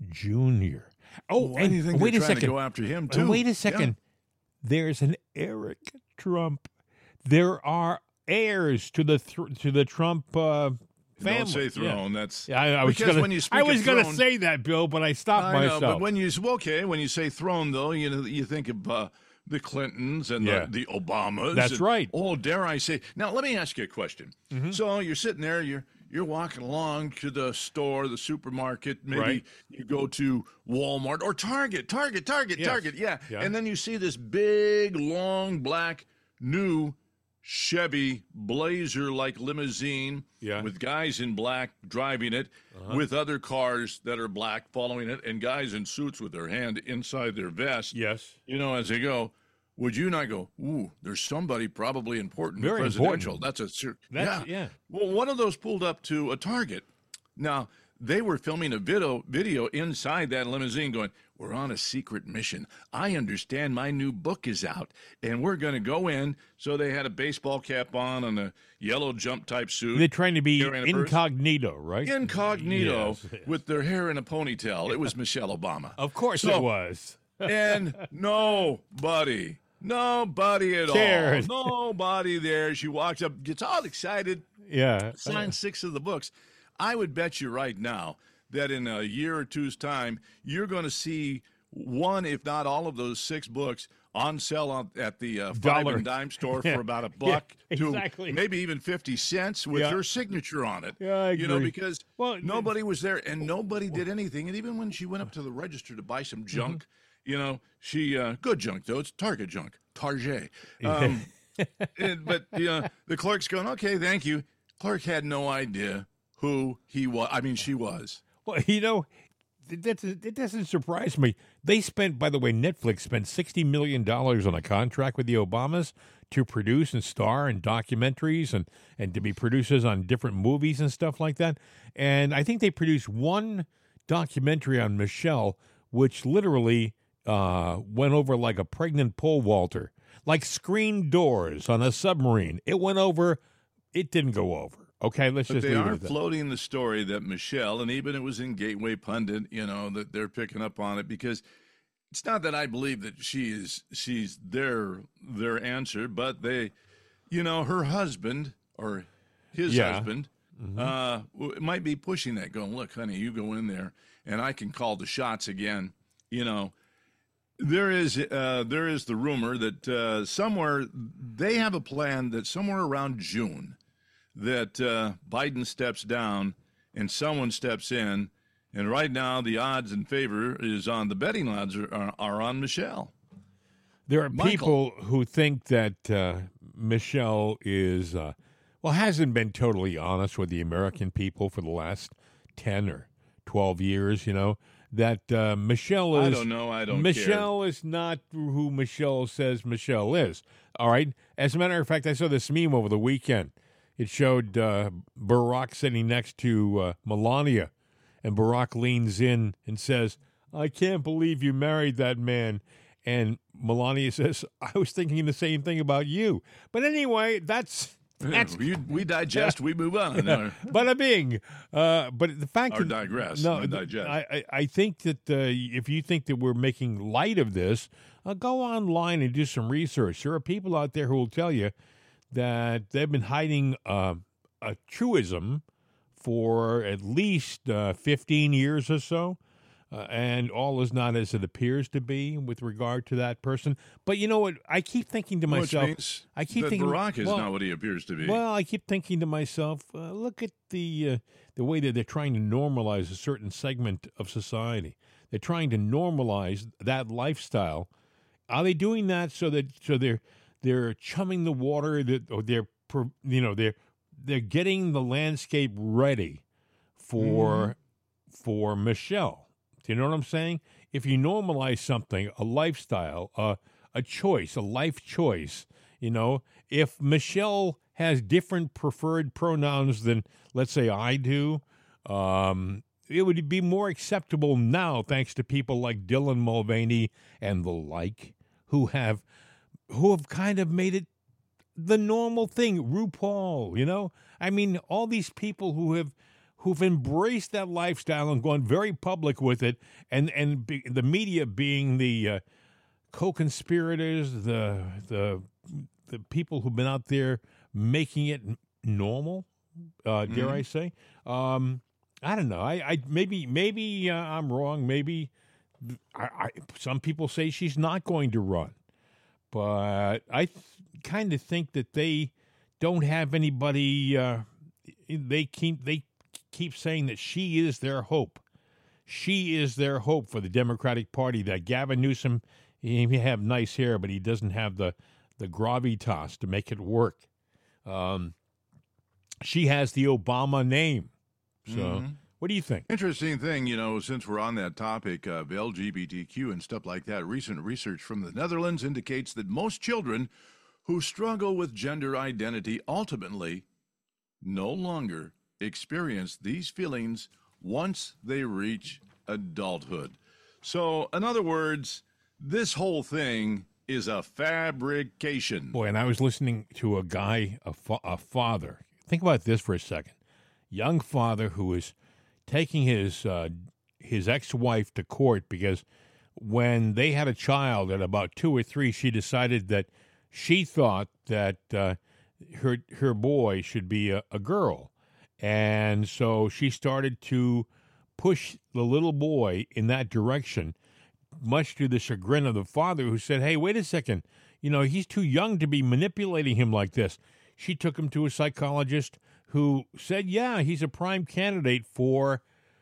Speaker 1: Junior Oh,
Speaker 2: Why
Speaker 1: and
Speaker 2: do you think
Speaker 1: wait
Speaker 2: they're
Speaker 1: a
Speaker 2: trying
Speaker 1: second.
Speaker 2: to go after him
Speaker 1: And
Speaker 2: too?
Speaker 1: wait a
Speaker 2: Yeah.
Speaker 1: second. There's an Eric Trump. There are heirs to the thr to the Trump uh, family.
Speaker 2: Don't say
Speaker 1: Yeah.
Speaker 2: throne. That's
Speaker 1: Yeah, I, I was
Speaker 2: because
Speaker 1: gonna,
Speaker 2: when you speak
Speaker 1: I was
Speaker 2: of
Speaker 1: gonna
Speaker 2: throne,
Speaker 1: say that, Bill, but I stopped
Speaker 2: I know,
Speaker 1: myself.
Speaker 2: but when you well, okay, when you say throne, though, you know, you think of uh, the Clintons and
Speaker 1: Yeah.
Speaker 2: the, the Obamas.
Speaker 1: That's
Speaker 2: and,
Speaker 1: right.
Speaker 2: Oh, dare I say? Now, let me ask you a question.
Speaker 1: Mm-hmm.
Speaker 2: So you're sitting there, you're you're walking along to the store, the supermarket. Maybe
Speaker 1: Right.
Speaker 2: you go to Walmart or Target, Target, Target,
Speaker 1: Yes.
Speaker 2: Target. Yeah.
Speaker 1: Yeah.
Speaker 2: and then you see this big, long, black, new Chevy Blazer-like limousine
Speaker 1: Yeah.
Speaker 2: with guys in black driving it,
Speaker 1: Uh-huh.
Speaker 2: with other cars that are black following it, and guys in suits with their hand inside their vest.
Speaker 1: Yes.
Speaker 2: You know, as they go, would you not go, ooh, there's somebody probably important,
Speaker 1: Very
Speaker 2: presidential.
Speaker 1: important.
Speaker 2: That's a ser-
Speaker 1: That's-
Speaker 2: yeah.
Speaker 1: yeah.
Speaker 2: Well, one of those pulled up to a Target. Now, they were filming a video video inside that limousine going, we're on a secret mission. I understand my new book is out, and we're going to go in. So they had a baseball cap on and a yellow jump type suit.
Speaker 1: They're trying to be
Speaker 2: Here in a purse.
Speaker 1: incognito, right?
Speaker 2: Incognito
Speaker 1: Yes, yes.
Speaker 2: with their hair in a ponytail. It was Michelle Obama.
Speaker 1: Of course
Speaker 2: So-
Speaker 1: it was.
Speaker 2: And nobody, nobody at
Speaker 1: Cared.
Speaker 2: all, nobody there. She walks up, gets all excited,
Speaker 1: Yeah.
Speaker 2: signs six of the books. I would bet you right now that in a year or two's time, you're going to see one, if not all of those six books on sale on, at the uh, five
Speaker 1: Dollar.
Speaker 2: and dime store for about a
Speaker 1: Yeah,
Speaker 2: buck
Speaker 1: exactly.
Speaker 2: to maybe even fifty cents with
Speaker 1: Yeah.
Speaker 2: her signature on it.
Speaker 1: Yeah, I
Speaker 2: You know,
Speaker 1: agree.
Speaker 2: because
Speaker 1: Well,
Speaker 2: nobody was there and nobody did anything. And even when she went up to the register to buy some junk,
Speaker 1: Mm-hmm.
Speaker 2: you know, she, uh, good junk though, it's Target junk, Target. Um, and, but, you know, the clerk's going, okay, thank you. Clerk had no idea who he was. I mean, she was.
Speaker 1: Well, you know, it, that's- it doesn't surprise me. They spent, by the way, Netflix spent sixty million dollars on a contract with the Obamas to produce and star in documentaries and, and to be producers on different movies and stuff like that. And I think they produced one documentary on Michelle, which literally uh, went over like a pregnant pole vaulter, like screen doors on a submarine. It went over, it didn't go over. Okay, let's
Speaker 2: But
Speaker 1: just
Speaker 2: they
Speaker 1: leave it
Speaker 2: are
Speaker 1: at that.
Speaker 2: floating the story that Michelle, and even it was in Gateway Pundit, you know, that they're picking up on it because it's not that I believe that she is she's their their answer, but they, you know, her husband or his
Speaker 1: Yeah.
Speaker 2: husband,
Speaker 1: Mm-hmm.
Speaker 2: uh, w- might be pushing that, going, look, honey, you go in there, and I can call the shots again. You know, there is uh, there is the rumor that uh, somewhere they have a plan that somewhere around June that uh, Biden steps down and someone steps in, and right now the odds in favor is on the betting odds are, are, are on Michelle.
Speaker 1: There are
Speaker 2: Michael.
Speaker 1: people who think that uh, Michelle is, uh, well, hasn't been totally honest with the American people for the last ten or twelve years, you know, that uh, Michelle is.
Speaker 2: I don't know. I don't
Speaker 1: Michelle is not who Michelle says Michelle is. All right. As a matter of fact, I saw this meme over the weekend. It showed uh, Barack sitting next to uh, Melania, and Barack leans in and says, I can't believe you married that man. And Melania says, I was thinking the same thing about you. But anyway, that's...
Speaker 2: care.
Speaker 1: that's
Speaker 2: we, we digest, we move on. Or,
Speaker 1: Bada bing. Uh, but the fact
Speaker 2: or
Speaker 1: that...
Speaker 2: digress,
Speaker 1: No,
Speaker 2: not digest.
Speaker 1: I, I, I think that uh, if you think that we're making light of this, uh, go online and do some research. There are people out there who will tell you that they've been hiding uh, a truism for at least uh, fifteen years or so. Uh, and all is not as it appears to be with regard to that person. But you know what? I keep thinking to
Speaker 2: Which
Speaker 1: myself,
Speaker 2: means
Speaker 1: I keep
Speaker 2: that
Speaker 1: thinking,
Speaker 2: Barack is
Speaker 1: well,
Speaker 2: not what he appears to be.
Speaker 1: well, I keep thinking to myself, uh, look at the uh, the way that they're trying to normalize a certain segment of society. They're trying to normalize that lifestyle. Are they doing that so that so they're they're chumming the water, that or they're pro- you know they're they're getting the landscape ready for
Speaker 2: Mm-hmm.
Speaker 1: for Michelle? Do you know what I'm saying? If you normalize something, a lifestyle, a a choice, a life choice, you know, if Michelle has different preferred pronouns than, let's say, I do, um, it would be more acceptable now, thanks to people like Dylan Mulvaney and the like, who have who have kind of made it the normal thing. RuPaul, you know, I mean, all these people who have who've embraced that lifestyle and gone very public with it, and and be, the media being the uh, co-conspirators, the the the people who've been out there making it n- normal. Uh, dare
Speaker 2: Mhm.
Speaker 1: I say? Um, I don't know. I, I maybe maybe uh, I'm wrong. Maybe I, I, some people say she's not going to run, but I th- kind of think that they don't have anybody. Uh, they keep they keep saying that she is their hope. She is their hope for the Democratic Party. That Gavin Newsom, he may have nice hair, but he doesn't have the the gravitas to make it work. Um, she has the Obama name. So,
Speaker 2: Mhm.
Speaker 1: what do you think?
Speaker 2: Interesting thing, you know, since we're on that topic of L G B T Q and stuff like that, recent research from the Netherlands indicates that most children who struggle with gender identity ultimately no longer experience these feelings once they reach adulthood. So, in other words, this whole thing is a fabrication.
Speaker 1: Boy, and I was listening to a guy, a, fa- a father. Think about this for a second. Young father who is taking his uh, his ex-wife to court because when they had a child at about two or three, she decided that she thought that uh, her her boy should be a, a girl. And so she started to push the little boy in that direction, much to the chagrin of the father, who said, hey, wait a second, you know, he's too young to be manipulating him like this. She took him to a psychologist who said, yeah, he's a prime candidate for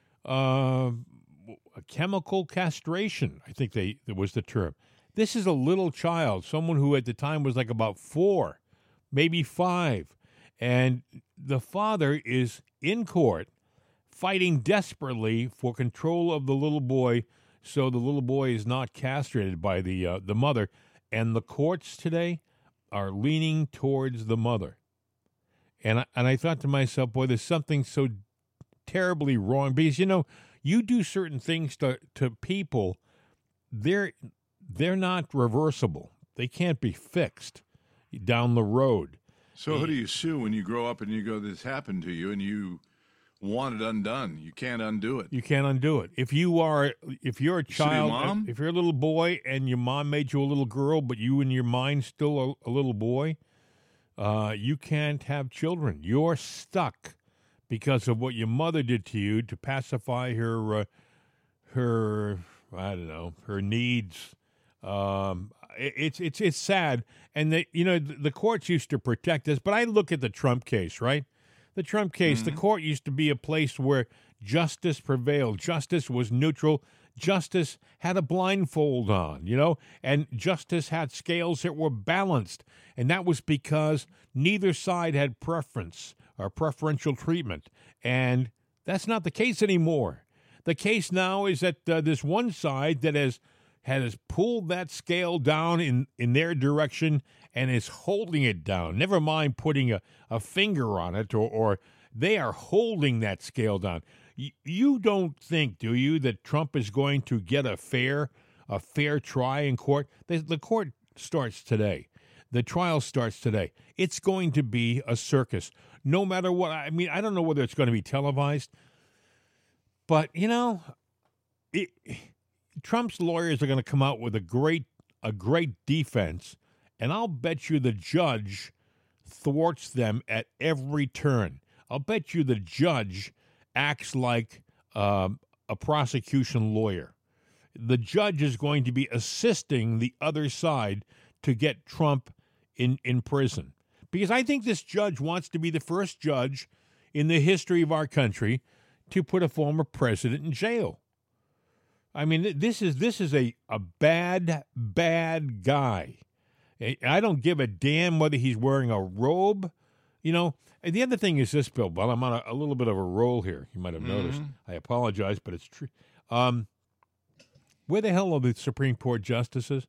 Speaker 1: uh, a chemical castration, I think they that was the term. This is a little child, someone who at the time was like about four, maybe five. And the father is in court fighting desperately for control of the little boy so the little boy is not castrated by the uh, the mother. And the courts today are leaning towards the mother. And I, and I thought to myself, boy, there's something so terribly wrong. Because, you know, you do certain things to, to people, they're, they're not reversible. They can't be fixed down the road.
Speaker 2: So who do you sue when you grow up and you go, this happened to you, and you want it undone? You can't undo it.
Speaker 1: You can't undo it. If you are, if you're a
Speaker 2: Sue your
Speaker 1: child,
Speaker 2: mom?
Speaker 1: if you're a little boy and your mom made you a little girl, but you in your mind still a, a little boy, uh, you can't have children. You're stuck because of what your mother did to you to pacify her, uh, her, I don't know, her needs. Um, it, it's it's it's sad, and the you know the, the courts used to protect us. But I look at the Trump case, right? The Trump case, mm-hmm. the court used to be a place where justice prevailed. Justice was neutral. Justice had a blindfold on, you know, and justice had scales that were balanced. And that was because neither side had preference or preferential treatment. And that's not the case anymore. The case now is that uh, there's one side that has has pulled that scale down in, in their direction and is holding it down. Never mind putting a, a finger on it, or, or they are holding that scale down. Y- you don't think, do you, that Trump is going to get a fair a fair try in court? The, the court starts today. The trial starts today. It's going to be a circus, no matter what. I mean, I don't know whether it's going to be televised, but, you know, it, Trump's lawyers are going to come out with a great a great defense, and I'll bet you the judge thwarts them at every turn. I'll bet you the judge acts like um, a prosecution lawyer. The judge is going to be assisting the other side to get Trump in, in prison. Because I think this judge wants to be the first judge in the history of our country to put a former president in jail. I mean, this is this is a, a bad, bad guy. I don't give a damn whether he's wearing a robe. You know, and the other thing is this, Bill, well, I'm on a, a little bit of a roll here. You might have mm-hmm. noticed. I apologize, but it's true. Um, where the hell are the Supreme Court justices?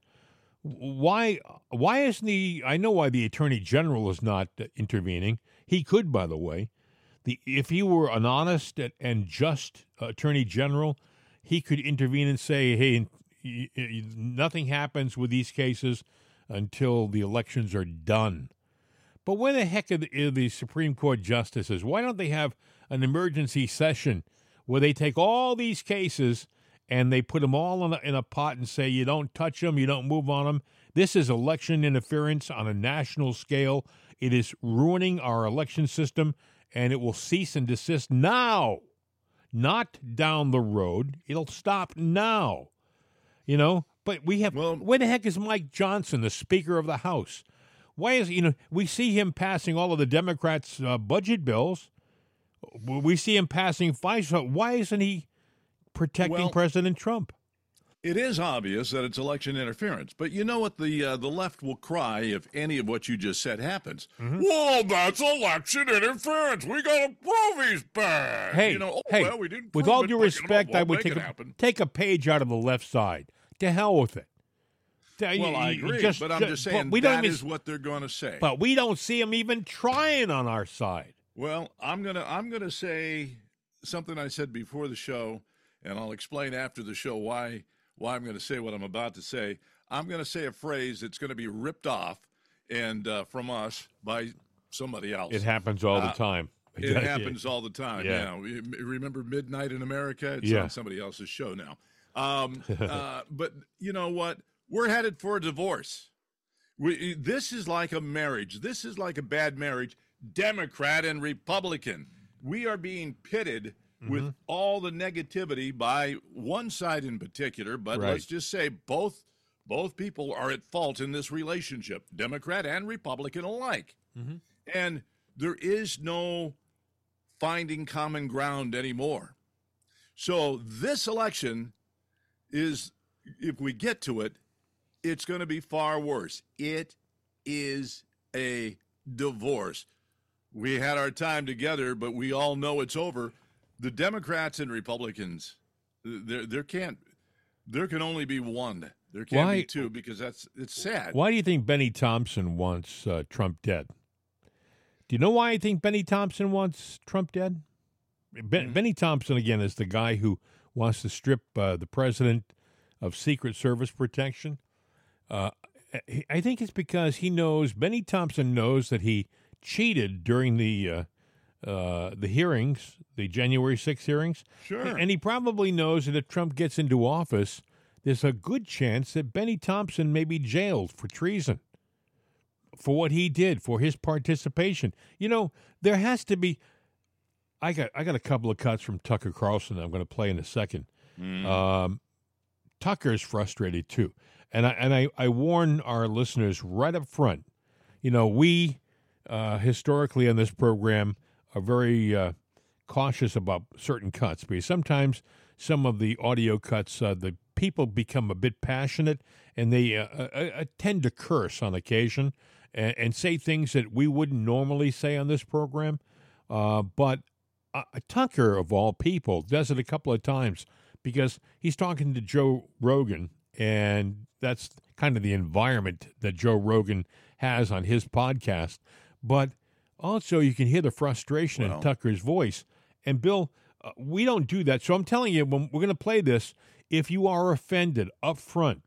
Speaker 1: Why why isn't he? I know why the Attorney General is not uh, intervening. He could, by the way. The if he were an honest and just Attorney General, he could intervene and say, hey, y- y- nothing happens with these cases until the elections are done. But where the heck are the, are the Supreme Court justices? Why don't they have an emergency session where they take all these cases and they put them all in a, in a pot and say, you don't touch them, you don't move on them. This is election interference on a national scale. It is ruining our election system, and it will cease and desist now. Not down the road. It'll stop now. You know, but we have, well, where the heck is Mike Johnson, the Speaker of the House? Why is, you know, we see him passing all of the Democrats' uh, budget bills. We see him passing FISA. Why isn't he protecting well, President Trump?
Speaker 2: It is obvious that it's election interference, but you know what the uh, the left will cry if any of what you just said happens? Mm-hmm. Well, that's election interference. We got to prove he's bad.
Speaker 1: Hey,
Speaker 2: you know, oh,
Speaker 1: hey,
Speaker 2: well, we didn't
Speaker 1: with all
Speaker 2: it,
Speaker 1: due respect,
Speaker 2: you know,
Speaker 1: I would take a, take a page out of the left side. To hell with it.
Speaker 2: Well, you, I agree, just, but I'm just saying we that even, is what they're going to say.
Speaker 1: But we don't see them even trying on our side.
Speaker 2: Well, I'm gonna I'm gonna say something I said before the show, and I'll explain after the show why why I'm going to say what I'm about to say. I'm going to say a phrase that's going to be ripped off and uh, from us by somebody else.
Speaker 1: It happens all uh, the time.
Speaker 2: It happens all the time. Yeah. yeah. Remember Midnight in America? It's yeah. on somebody else's show now. Um, uh, but you know what? We're headed for a divorce. We, this is like a marriage. This is like a bad marriage, Democrat and Republican. We are being pitted mm-hmm. with all the negativity by one side in particular, but right. let's just say both both people are at fault in this relationship, Democrat and Republican alike. Mm-hmm. And there is no finding common ground anymore. So this election is, if we get to it, it's going to be far worse. It is a divorce. We had our time together, but we all know it's over. The Democrats and Republicans, there there can't, there can only be one. There can't why, be two because that's it's sad.
Speaker 1: Why do you think Benny Thompson wants uh, Trump dead? Do you know why I think Benny Thompson wants Trump dead? Ben, mm-hmm. Benny Thompson, again, is the guy who wants to strip uh, the president of Secret Service protection. Uh, I think it's because he knows, Benny Thompson knows that he cheated during the uh, uh, the hearings, the January sixth hearings.
Speaker 2: Sure.
Speaker 1: And he probably knows that if Trump gets into office, there's a good chance that Benny Thompson may be jailed for treason, for what he did, for his participation. You know, there has to be, I got I got a couple of cuts from Tucker Carlson that I'm going to play in a second. Mm. Um, Tucker's frustrated too, and I and I, I warn our listeners right up front. You know, we uh, historically on this program are very uh, cautious about certain cuts because sometimes some of the audio cuts, uh, the people become a bit passionate and they uh, uh, uh, tend to curse on occasion and, and say things that we wouldn't normally say on this program. Uh, but uh, Tucker, of all people, does it a couple of times because he's talking to Joe Rogan, and that's kind of the environment that Joe Rogan has on his podcast. But also you can hear the frustration well. in Tucker's voice. And, Bill, uh, we don't do that. So I'm telling you, when we're going to play this, if you are offended up front,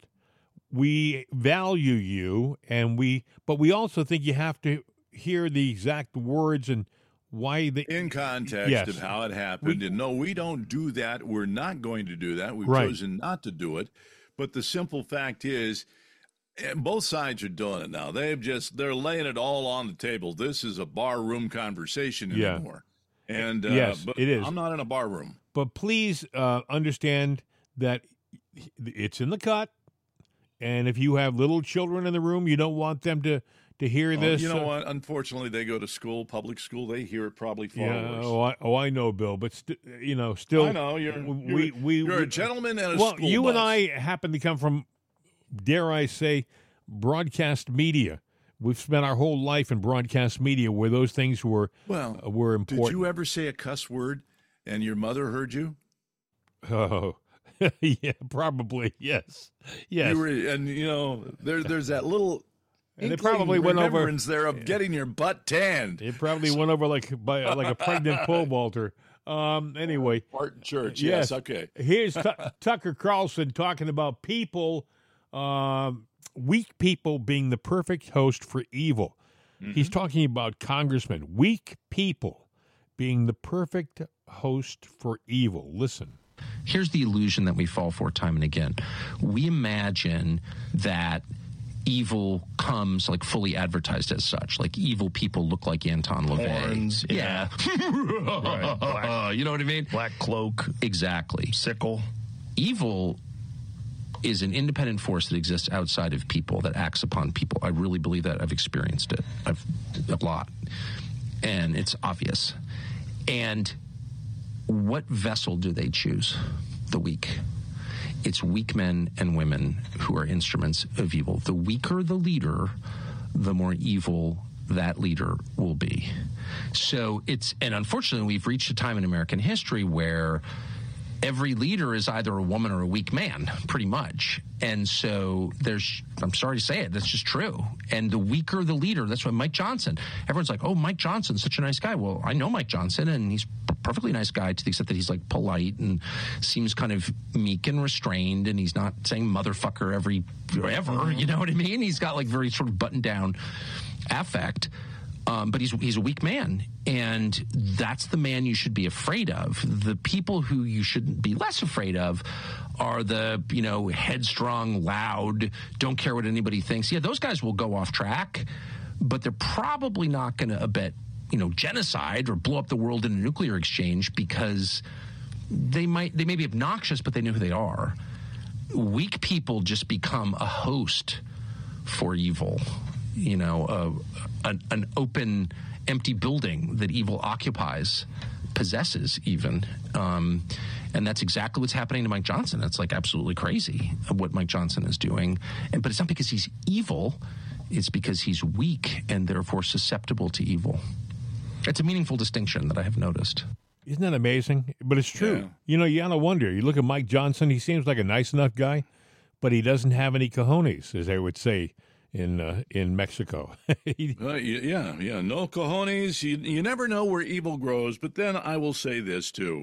Speaker 1: we value you, and we, but we also think you have to hear the exact words and why the
Speaker 2: in context
Speaker 1: yes.
Speaker 2: of how it happened. We, and no, we don't do that. We're not going to do that. We've
Speaker 1: right.
Speaker 2: chosen not to do it. But the simple fact is, both sides are doing it now. They've just they're laying it all on the table. This is a barroom conversation anymore. Yeah. And uh,
Speaker 1: yes,
Speaker 2: but
Speaker 1: it is.
Speaker 2: I'm not in a bar room.
Speaker 1: But please uh, understand that it's in the cut. And if you have little children in the room, you don't want them to, to hear
Speaker 2: oh,
Speaker 1: this.
Speaker 2: You know
Speaker 1: uh,
Speaker 2: what? Unfortunately, they go to school, public school. They hear it probably far
Speaker 1: yeah,
Speaker 2: worse.
Speaker 1: Oh, I, oh, I know, Bill. But, st- you know, still.
Speaker 2: I know. You're,
Speaker 1: we,
Speaker 2: you're,
Speaker 1: we,
Speaker 2: you're
Speaker 1: we,
Speaker 2: a gentleman and a
Speaker 1: well,
Speaker 2: school
Speaker 1: you
Speaker 2: bus.
Speaker 1: and I happen to come from, dare I say, broadcast media. We've spent our whole life in broadcast media where those things were,
Speaker 2: well,
Speaker 1: uh, were important.
Speaker 2: Did you ever say a cuss word and your mother heard you?
Speaker 1: Oh, yeah, probably. Yes. Yes.
Speaker 2: You were, and, you know, there, there's that little
Speaker 1: and it probably went over
Speaker 2: remembrance there of getting your butt tanned.
Speaker 1: It probably went over like by like a pregnant pole vaulter. Um, anyway.
Speaker 2: Martin Church.
Speaker 1: Yes.
Speaker 2: yes okay.
Speaker 1: Here's T- Tucker Carlson talking about people, um, weak people being the perfect host for evil. Mm-hmm. He's talking about congressmen, weak people being the perfect host for evil. Listen.
Speaker 4: Here's the illusion that we fall for time and again. We imagine that evil comes like fully advertised as such. Like evil people look like Anton LaVey.
Speaker 5: Horns,
Speaker 4: yeah.
Speaker 5: right. Black,
Speaker 4: you know what I mean?
Speaker 5: Black cloak.
Speaker 4: Exactly.
Speaker 5: Sickle.
Speaker 4: Evil is an independent force that exists outside of people, that acts upon people. I really believe that. I've experienced it. I've a lot. And it's obvious. And what vessel do they choose? The weak. It's weak men and women who are instruments of evil. The weaker the leader, the more evil that leader will be. So it's, and unfortunately, we've reached a time in American history where every leader is either a woman or a weak man, pretty much. And so there's, I'm sorry to say it, that's just true. And the weaker the leader, that's why Mike Johnson, everyone's like, oh, Mike Johnson's such a nice guy. Well, I know Mike Johnson, and he's a perfectly nice guy to the extent that he's like polite and seems kind of meek and restrained, and he's not saying motherfucker every, ever, you know what I mean? He's got like very sort of buttoned down affect. Um, but he's he's a weak man, and that's the man you should be afraid of. The people who you should be less afraid of are the, you know, headstrong, loud, don't care what anybody thinks. Yeah, those guys will go off track, but they're probably not going to abet, you know, genocide or blow up the world in a nuclear exchange because they might they may be obnoxious, but they know who they are. Weak people just become a host for evil. You know, uh, an, an open, empty building that evil occupies, possesses even. Um, and that's exactly what's happening to Mike Johnson. It's like absolutely crazy what Mike Johnson is doing. And, but it's not because he's evil. It's because he's weak and therefore susceptible to evil. It's a meaningful distinction that I have noticed.
Speaker 1: Isn't that amazing? But it's true.
Speaker 2: Yeah.
Speaker 1: You know, you gotta wonder. You look at Mike Johnson, he seems like a nice enough guy, but he doesn't have any cojones, as they would say in uh, in Mexico. he,
Speaker 2: uh, yeah, yeah, no cojones. You, you never know where evil grows. But then I will say this, too.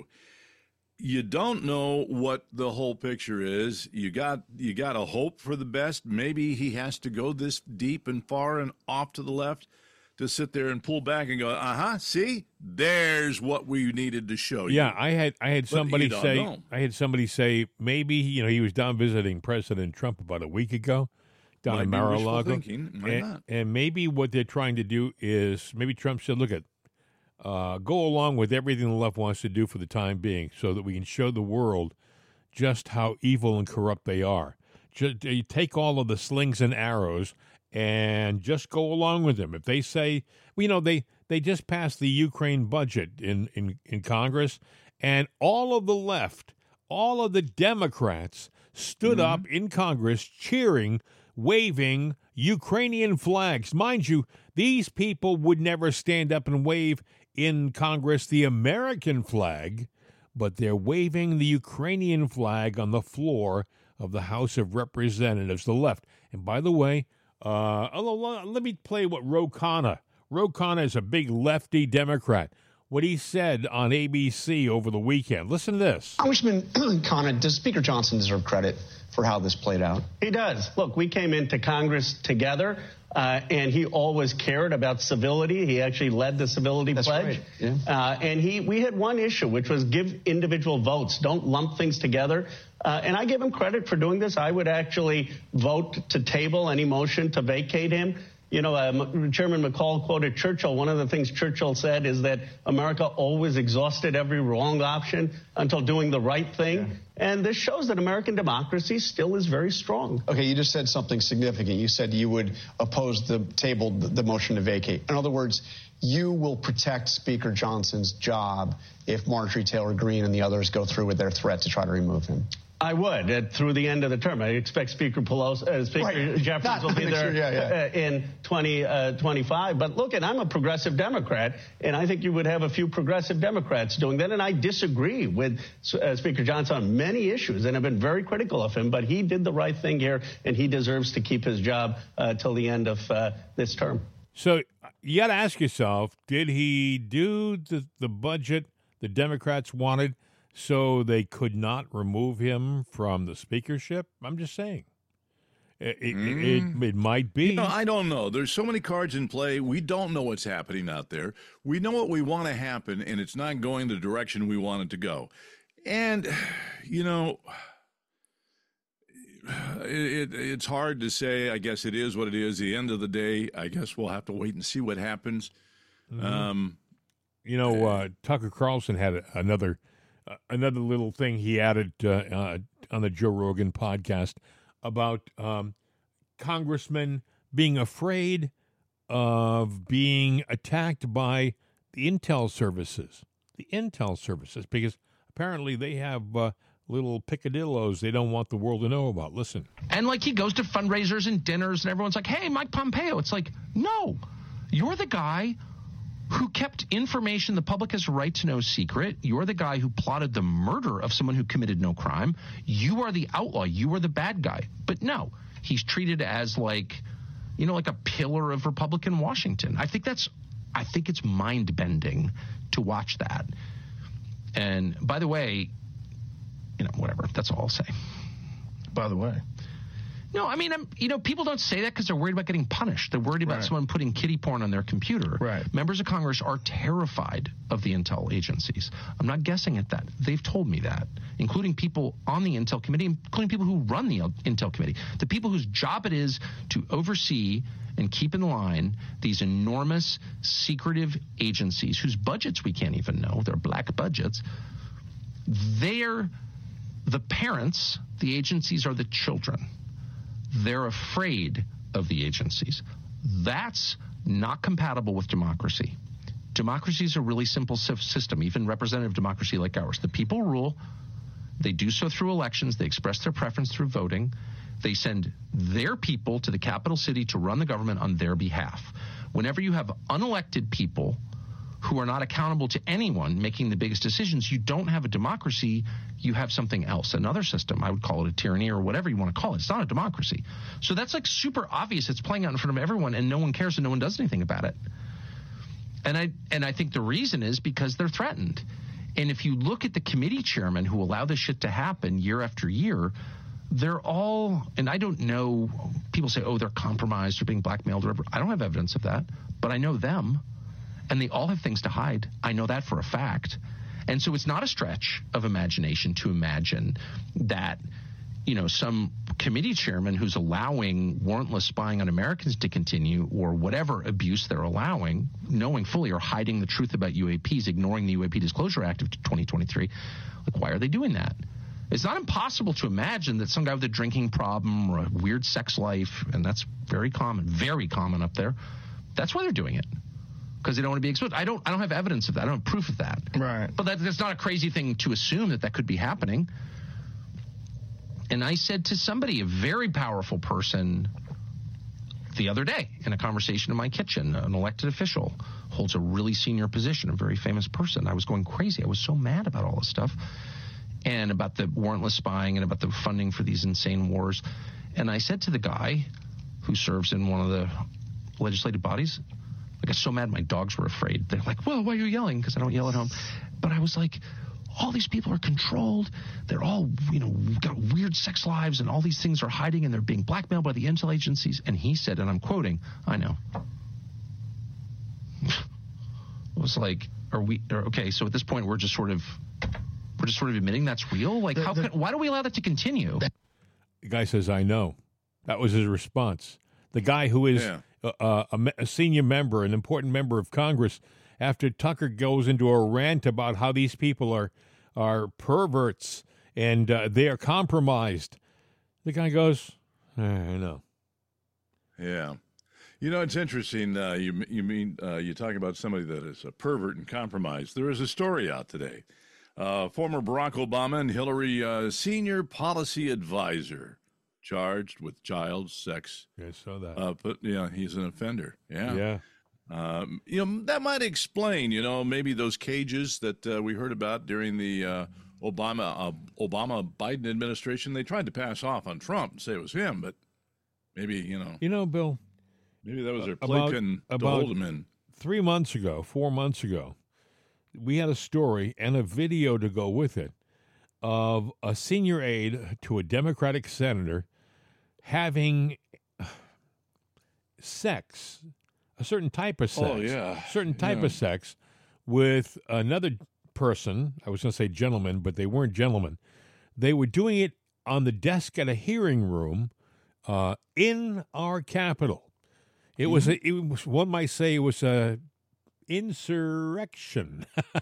Speaker 2: You don't know what the whole picture is. You got you got to hope for the best. Maybe he has to go this deep and far and off to the left to sit there and pull back and go, uh-huh, see? There's what we needed to show you.
Speaker 1: Yeah, I had I had somebody say know. I had somebody say maybe, you know, he was down visiting President Trump about a week ago. Down
Speaker 2: Might
Speaker 1: in
Speaker 2: be wishful
Speaker 1: Mar-a-Lago,
Speaker 2: thinking. Might
Speaker 1: and,
Speaker 2: not.
Speaker 1: and maybe what they're trying to do is maybe Trump said, "Look at, uh, go along with everything the left wants to do for the time being so that we can show the world just how evil and corrupt they are. Just, you take all of the slings and arrows and just go along with them. If they say, you know, they, they just passed the Ukraine budget in, in, in Congress, and all of the left, all of the Democrats stood mm-hmm. up in Congress cheering, waving Ukrainian flags. Mind you, these people would never stand up and wave in Congress the American flag, but they're waving the Ukrainian flag on the floor of the House of Representatives, the left. And by the way, uh, let me play what Ro Khanna. Ro Khanna is a big lefty Democrat. What he said on A B C over the weekend. Listen to this.
Speaker 6: Congressman Khanna, does Speaker Johnson deserve credit for how this played out?
Speaker 7: He does. Look, we came into Congress together, uh, and he always cared about civility. He actually led the civility
Speaker 6: That's
Speaker 7: pledge.
Speaker 6: Right. Yeah.
Speaker 7: Uh, and he, we had one issue, which was give individual votes. Don't lump things together. Uh, and I give him credit for doing this. I would actually vote to table any motion to vacate him. You know, uh, Chairman McCall quoted Churchill. One of the things Churchill said is that America always exhausted every wrong option until doing the right thing. Yeah. And this shows that American democracy still is very strong.
Speaker 6: Okay, you just said something significant. You said you would oppose the table, the motion to vacate. In other words, you will protect Speaker Johnson's job if Marjorie Taylor Greene and the others go through with their threat to try to remove him.
Speaker 7: I would, uh, through the end of the term. I expect Speaker Pelosi, uh, Speaker
Speaker 6: right.
Speaker 7: Jeffries
Speaker 6: Not,
Speaker 7: will be there
Speaker 6: sure, yeah, yeah.
Speaker 7: Uh, in twenty twenty-five. But look, and I'm a progressive Democrat, and I think you would have a few progressive Democrats doing that. And I disagree with uh, Speaker Johnson on many issues, and I've been very critical of him. But he did the right thing here, and he deserves to keep his job uh, till the end of uh, this term.
Speaker 1: So you got to ask yourself, did he do the, the budget the Democrats wanted so they could not remove him from the speakership? I'm just saying. It, mm. it, it, it might be.
Speaker 2: You know, I don't know. There's so many cards in play. We don't know what's happening out there. We know what we want to happen, and it's not going the direction we want it to go. And, you know, it, it, it's hard to say. I guess it is what it is. The end of the day, I guess we'll have to wait and see what happens.
Speaker 1: Mm-hmm.
Speaker 2: Um,
Speaker 1: you know, uh, Tucker Carlson had another uh, another little thing he added uh, uh, on the Joe Rogan podcast about um, congressmen being afraid of being attacked by the intel services, the intel services, because apparently they have uh, little picadillos they don't want the world to know about. Listen.
Speaker 4: And like he goes to fundraisers and dinners and everyone's like, hey, Mike Pompeo. It's like, no, you're the guy who kept information the public has a right to know secret. You're the guy who plotted the murder of someone who committed no crime. You are the outlaw. You are the bad guy. But no, he's treated as like, you know, like a pillar of Republican Washington. I think that's, I think it's mind-bending to watch that. And by the way, you know, whatever, that's all I'll say.
Speaker 5: By the way.
Speaker 4: No, I mean, I'm, you know, people don't say that because they're worried about getting punished. They're worried about right. someone putting kiddie porn on their computer.
Speaker 5: Right.
Speaker 4: Members of Congress are terrified of the intel agencies. I'm not guessing at that. They've told me that, including people on the Intel Committee, including people who run the Intel Committee, the people whose job it is to oversee and keep in line these enormous, secretive agencies whose budgets we can't even know. They're black budgets. They're the parents. The agencies are the children. They're afraid of the agencies. That's not compatible with democracy. Democracy is a really simple system, even representative democracy like ours. The people rule. They do so through elections. They express their preference through voting. They send their people to the capital city to run the government on their behalf. Whenever you have unelected people who are not accountable to anyone making the biggest decisions, you don't have a democracy, you have something else, another system. I would call it a tyranny or whatever you want to call it. It's not a democracy. So that's like super obvious. It's playing out in front of everyone, and no one cares and no one does anything about it. And I and I think the reason is because they're threatened. And if you look at the committee chairmen who allow this shit to happen year after year, they're all, and I don't know, people say, oh, they're compromised or being blackmailed or whatever. I don't have evidence of that, but I know them. And they all have things to hide. I know that for a fact. And so it's not a stretch of imagination to imagine that you know, some committee chairman who's allowing warrantless spying on Americans to continue, or whatever abuse they're allowing, knowing fully or hiding the truth about U A Ps, ignoring the U A P Disclosure Act of twenty twenty-three. Like, why are they doing that? It's not impossible to imagine that some guy with a drinking problem or a weird sex life, and that's very common, very common up there, that's why they're doing it. Because they don't want to be exposed. I don't I don't have evidence of that. I don't have proof of that.
Speaker 8: Right.
Speaker 4: But that, that's not a crazy thing to assume that that could be happening. And I said to somebody, a very powerful person, the other day in a conversation in my kitchen, an elected official, holds a really senior position, a very famous person. I was going crazy. I was so mad about all this stuff and about the warrantless spying and about the funding for these insane wars. And I said to the guy who serves in one of the legislative bodies, I got so mad my dogs were afraid. They're like, well, why are you yelling? Because I don't yell at home. But I was like, all these people are controlled. They're all, you know, got weird sex lives, and all these things are hiding, and they're being blackmailed by the intel agencies. And he said, and I'm quoting, I know. It was like, are we, or, okay, so at this point, we're just sort of, we're just sort of admitting that's real? Like,
Speaker 8: the,
Speaker 4: how
Speaker 8: the,
Speaker 4: can, why do we allow that to continue?
Speaker 1: The guy says, I know. That was his response. The guy who is
Speaker 2: Yeah.
Speaker 1: uh, a, a senior member, an important member of Congress, after Tucker goes into a rant about how these people are are perverts and uh, they are compromised, the guy goes, eh, I know.
Speaker 2: Yeah. You know, it's interesting. Uh, you you mean uh, you talk about somebody that is a pervert and compromised. There is a story out today. Uh, former Barack Obama and Hillary uh, senior policy advisor charged with child sex.
Speaker 1: I saw that.
Speaker 2: Uh, but yeah, he's an offender. Yeah.
Speaker 1: Yeah.
Speaker 2: Um, you know, that might explain, you know, maybe those cages that uh, we heard about during the uh, Obama uh, Obama Biden administration. They tried to pass off on Trump and say it was him, but maybe, you know,
Speaker 1: You know, Bill,
Speaker 2: maybe that was their
Speaker 1: about-
Speaker 2: playpen to
Speaker 1: about-
Speaker 2: hold him in.
Speaker 1: three months ago, four months ago, we had a story and a video to go with it of a senior aide to a Democratic senator having sex, a certain type of sex,
Speaker 2: Oh, yeah.
Speaker 1: certain type
Speaker 2: Yeah.
Speaker 1: of sex with another person. I was going to say gentlemen, but they weren't gentlemen. They were doing it on the desk at a hearing room uh, in our Capitol. It
Speaker 2: Mm-hmm.
Speaker 1: was, a, it was, one might say it was a insurrection.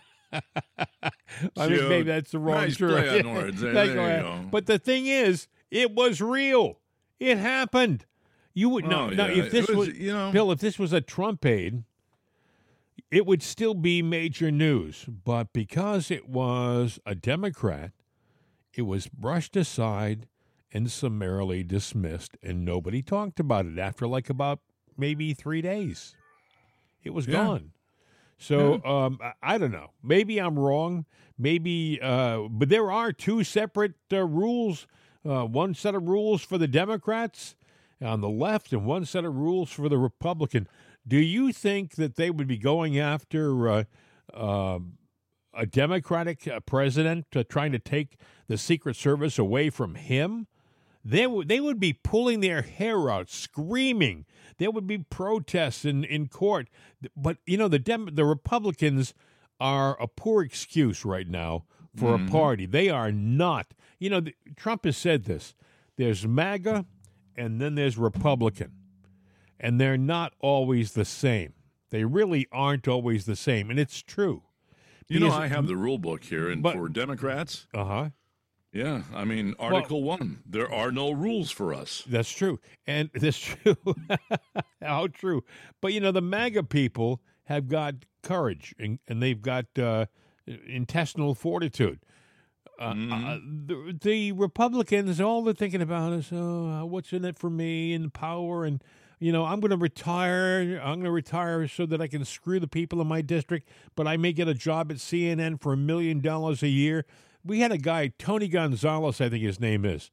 Speaker 1: I mean,
Speaker 2: Sure.
Speaker 1: maybe that's the wrong
Speaker 2: Nice
Speaker 1: term.
Speaker 2: play on words. There-
Speaker 1: Thank
Speaker 2: there you
Speaker 1: you.
Speaker 2: go.
Speaker 1: But the thing is, it was real. It happened. You would no,
Speaker 2: Oh,
Speaker 1: no.
Speaker 2: yeah.
Speaker 1: If this
Speaker 2: It
Speaker 1: was,
Speaker 2: was, you know-
Speaker 1: Bill, if this was a Trump aide, it would still be major news. But because it was a Democrat, it was brushed aside and summarily dismissed, and nobody talked about it after like about maybe three days. It was
Speaker 2: Yeah.
Speaker 1: gone. So um, I, I don't know. Maybe I'm wrong. Maybe, uh, but there are two separate uh, rules. Uh, one set of rules for the Democrats on the left, and one set of rules for the Republican. Do you think that they would be going after uh, uh, a Democratic uh, president uh, trying to take the Secret Service away from him? They would they would be pulling their hair out, screaming. There would be protests in, in court. But you know the Dem- the Republicans are a poor excuse right now for
Speaker 2: Mm-hmm.
Speaker 1: a party. They are not. You know, the, Trump has said this. There's MAGA, and then there's Republican, and they're not always the same. They really aren't always the same, and it's true.
Speaker 2: You know,
Speaker 1: Because-
Speaker 2: I have the rule book here, and
Speaker 1: But-
Speaker 2: for Democrats,
Speaker 1: Uh huh.
Speaker 2: yeah, I mean, Article One, there are no rules for us.
Speaker 1: That's true. And that's true. How true. But, you know, the MAGA people have got courage and, and they've got uh, intestinal fortitude. Uh, uh, the, the Republicans, all they're thinking about is, oh, what's in it for me and power. And, you know, I'm going to retire. I'm going to retire so that I can screw the people in my district, but I may get a job at C N N for a million dollars a year. We had a guy, Tony Gonzalez, I think his name is.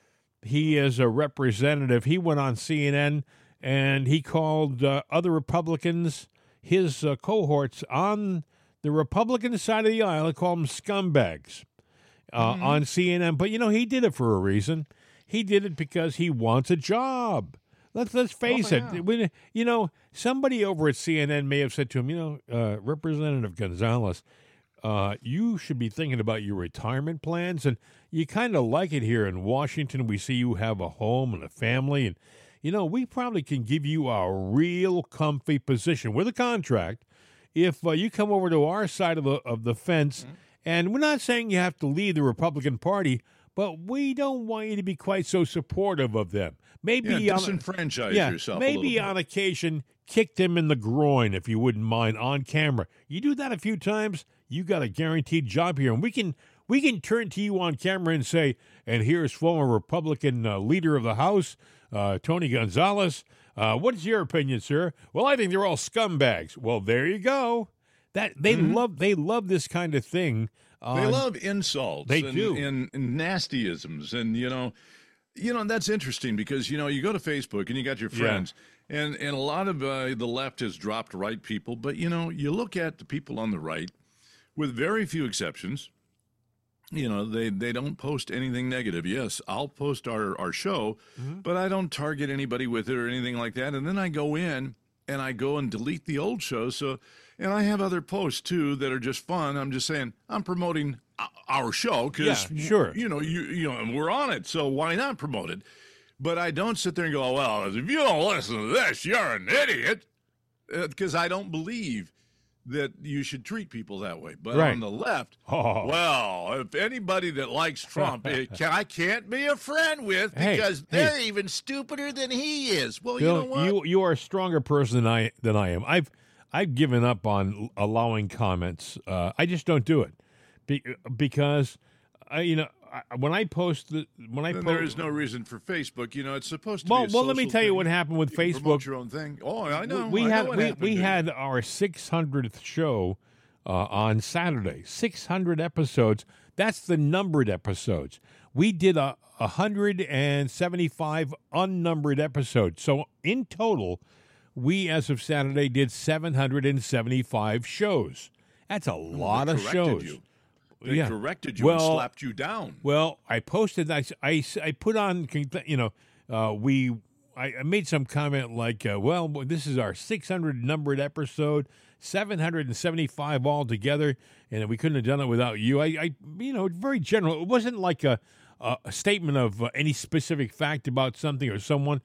Speaker 1: He is a representative. He went on C N N and he called uh, other Republicans, his uh, cohorts on the Republican side of the aisle, he called them scumbags uh,
Speaker 2: Mm-hmm.
Speaker 1: on C N N. But, you know, he did it for a reason. He did it because he wants a job. Let's let's face
Speaker 2: Oh,
Speaker 1: it.
Speaker 2: yeah.
Speaker 1: When, you know, somebody over at C N N may have said to him, you know, uh, Representative Gonzalez, uh, you should be thinking about your retirement plans. And you kind of like it here in Washington. We see you have a home and a family. And, you know, we probably can give you a real comfy position with a contract if uh, you come over to our side of the, of the fence. Mm-hmm. And we're not saying you have to leave the Republican Party, but we don't want you to be quite so supportive of them. Maybe
Speaker 2: yeah,
Speaker 1: on,
Speaker 2: disenfranchise
Speaker 1: yeah,
Speaker 2: yourself
Speaker 1: maybe
Speaker 2: a
Speaker 1: on occasion kick them in the groin, if you wouldn't mind, on camera. You do that a few times, you got a guaranteed job here, and we can we can turn to you on camera and say, and here's former Republican uh, leader of the House, uh, Tony Gonzalez. Uh, what's your opinion, sir? Well, I think they're all scumbags. Well, there you go. That they
Speaker 2: Mm-hmm.
Speaker 1: love they love this kind of thing.
Speaker 2: They
Speaker 1: on-
Speaker 2: love insults.
Speaker 1: They
Speaker 2: and,
Speaker 1: do.
Speaker 2: and, and nastyisms, and you know, you know that's interesting because you know you go to Facebook and you got your friends, and and a lot of uh, the left has dropped right people, but you know you look at the people on the right, with very few exceptions. You know, they, they don't post anything negative. Yes, I'll post our, our show,
Speaker 1: Mm-hmm.
Speaker 2: but I don't target anybody with it or anything like that. And then I go in and I go and delete the old shows. So, and I have other posts too that are just fun. I'm just saying I'm promoting o- our show because,
Speaker 1: Yeah, sure.
Speaker 2: you know, you you know, we're on it. So why not promote it? But I don't sit there and go, well, if you don't listen to this, you're an idiot. Because I don't believe that you should treat people that way. But
Speaker 1: Right.
Speaker 2: on the left,
Speaker 1: Oh.
Speaker 2: well, if anybody that likes Trump, it can, I can't be a friend with
Speaker 1: Hey,
Speaker 2: because
Speaker 1: hey.
Speaker 2: they're even stupider than he is. Well,
Speaker 1: Bill,
Speaker 2: you know what?
Speaker 1: you you are a stronger person than I than I am. I've I've given up on allowing comments. Uh, I just don't do it Be, because I, you know I, when I post the when I
Speaker 2: then
Speaker 1: post
Speaker 2: there is no reason for Facebook. You know, it's supposed to
Speaker 1: well
Speaker 2: be a
Speaker 1: well let me
Speaker 2: social
Speaker 1: tell you
Speaker 2: thing.
Speaker 1: what happened with
Speaker 2: You can
Speaker 1: Facebook.
Speaker 2: promote your own thing. Oh, I know.
Speaker 1: We
Speaker 2: I know
Speaker 1: had
Speaker 2: what
Speaker 1: we,
Speaker 2: happened
Speaker 1: we
Speaker 2: to you.
Speaker 1: had our six hundredth show uh, on Saturday. six hundred episodes. That's the numbered episodes. We did a one hundred seventy-five unnumbered episodes. So in total, we as of Saturday did seven hundred seventy-five shows. That's a lot
Speaker 2: They
Speaker 1: of
Speaker 2: corrected
Speaker 1: shows.
Speaker 2: You. They
Speaker 1: Yeah.
Speaker 2: corrected you
Speaker 1: Well-
Speaker 2: and slapped you down.
Speaker 1: Well, I posted. I, I, I put on. You know, uh, we. I, I made some comment like, uh, "Well, this is our six hundred numbered episode, seven hundred seventy-five altogether, and we couldn't have done it without you." I, I you know, very general. It wasn't like a a, a statement of uh, any specific fact about something or someone.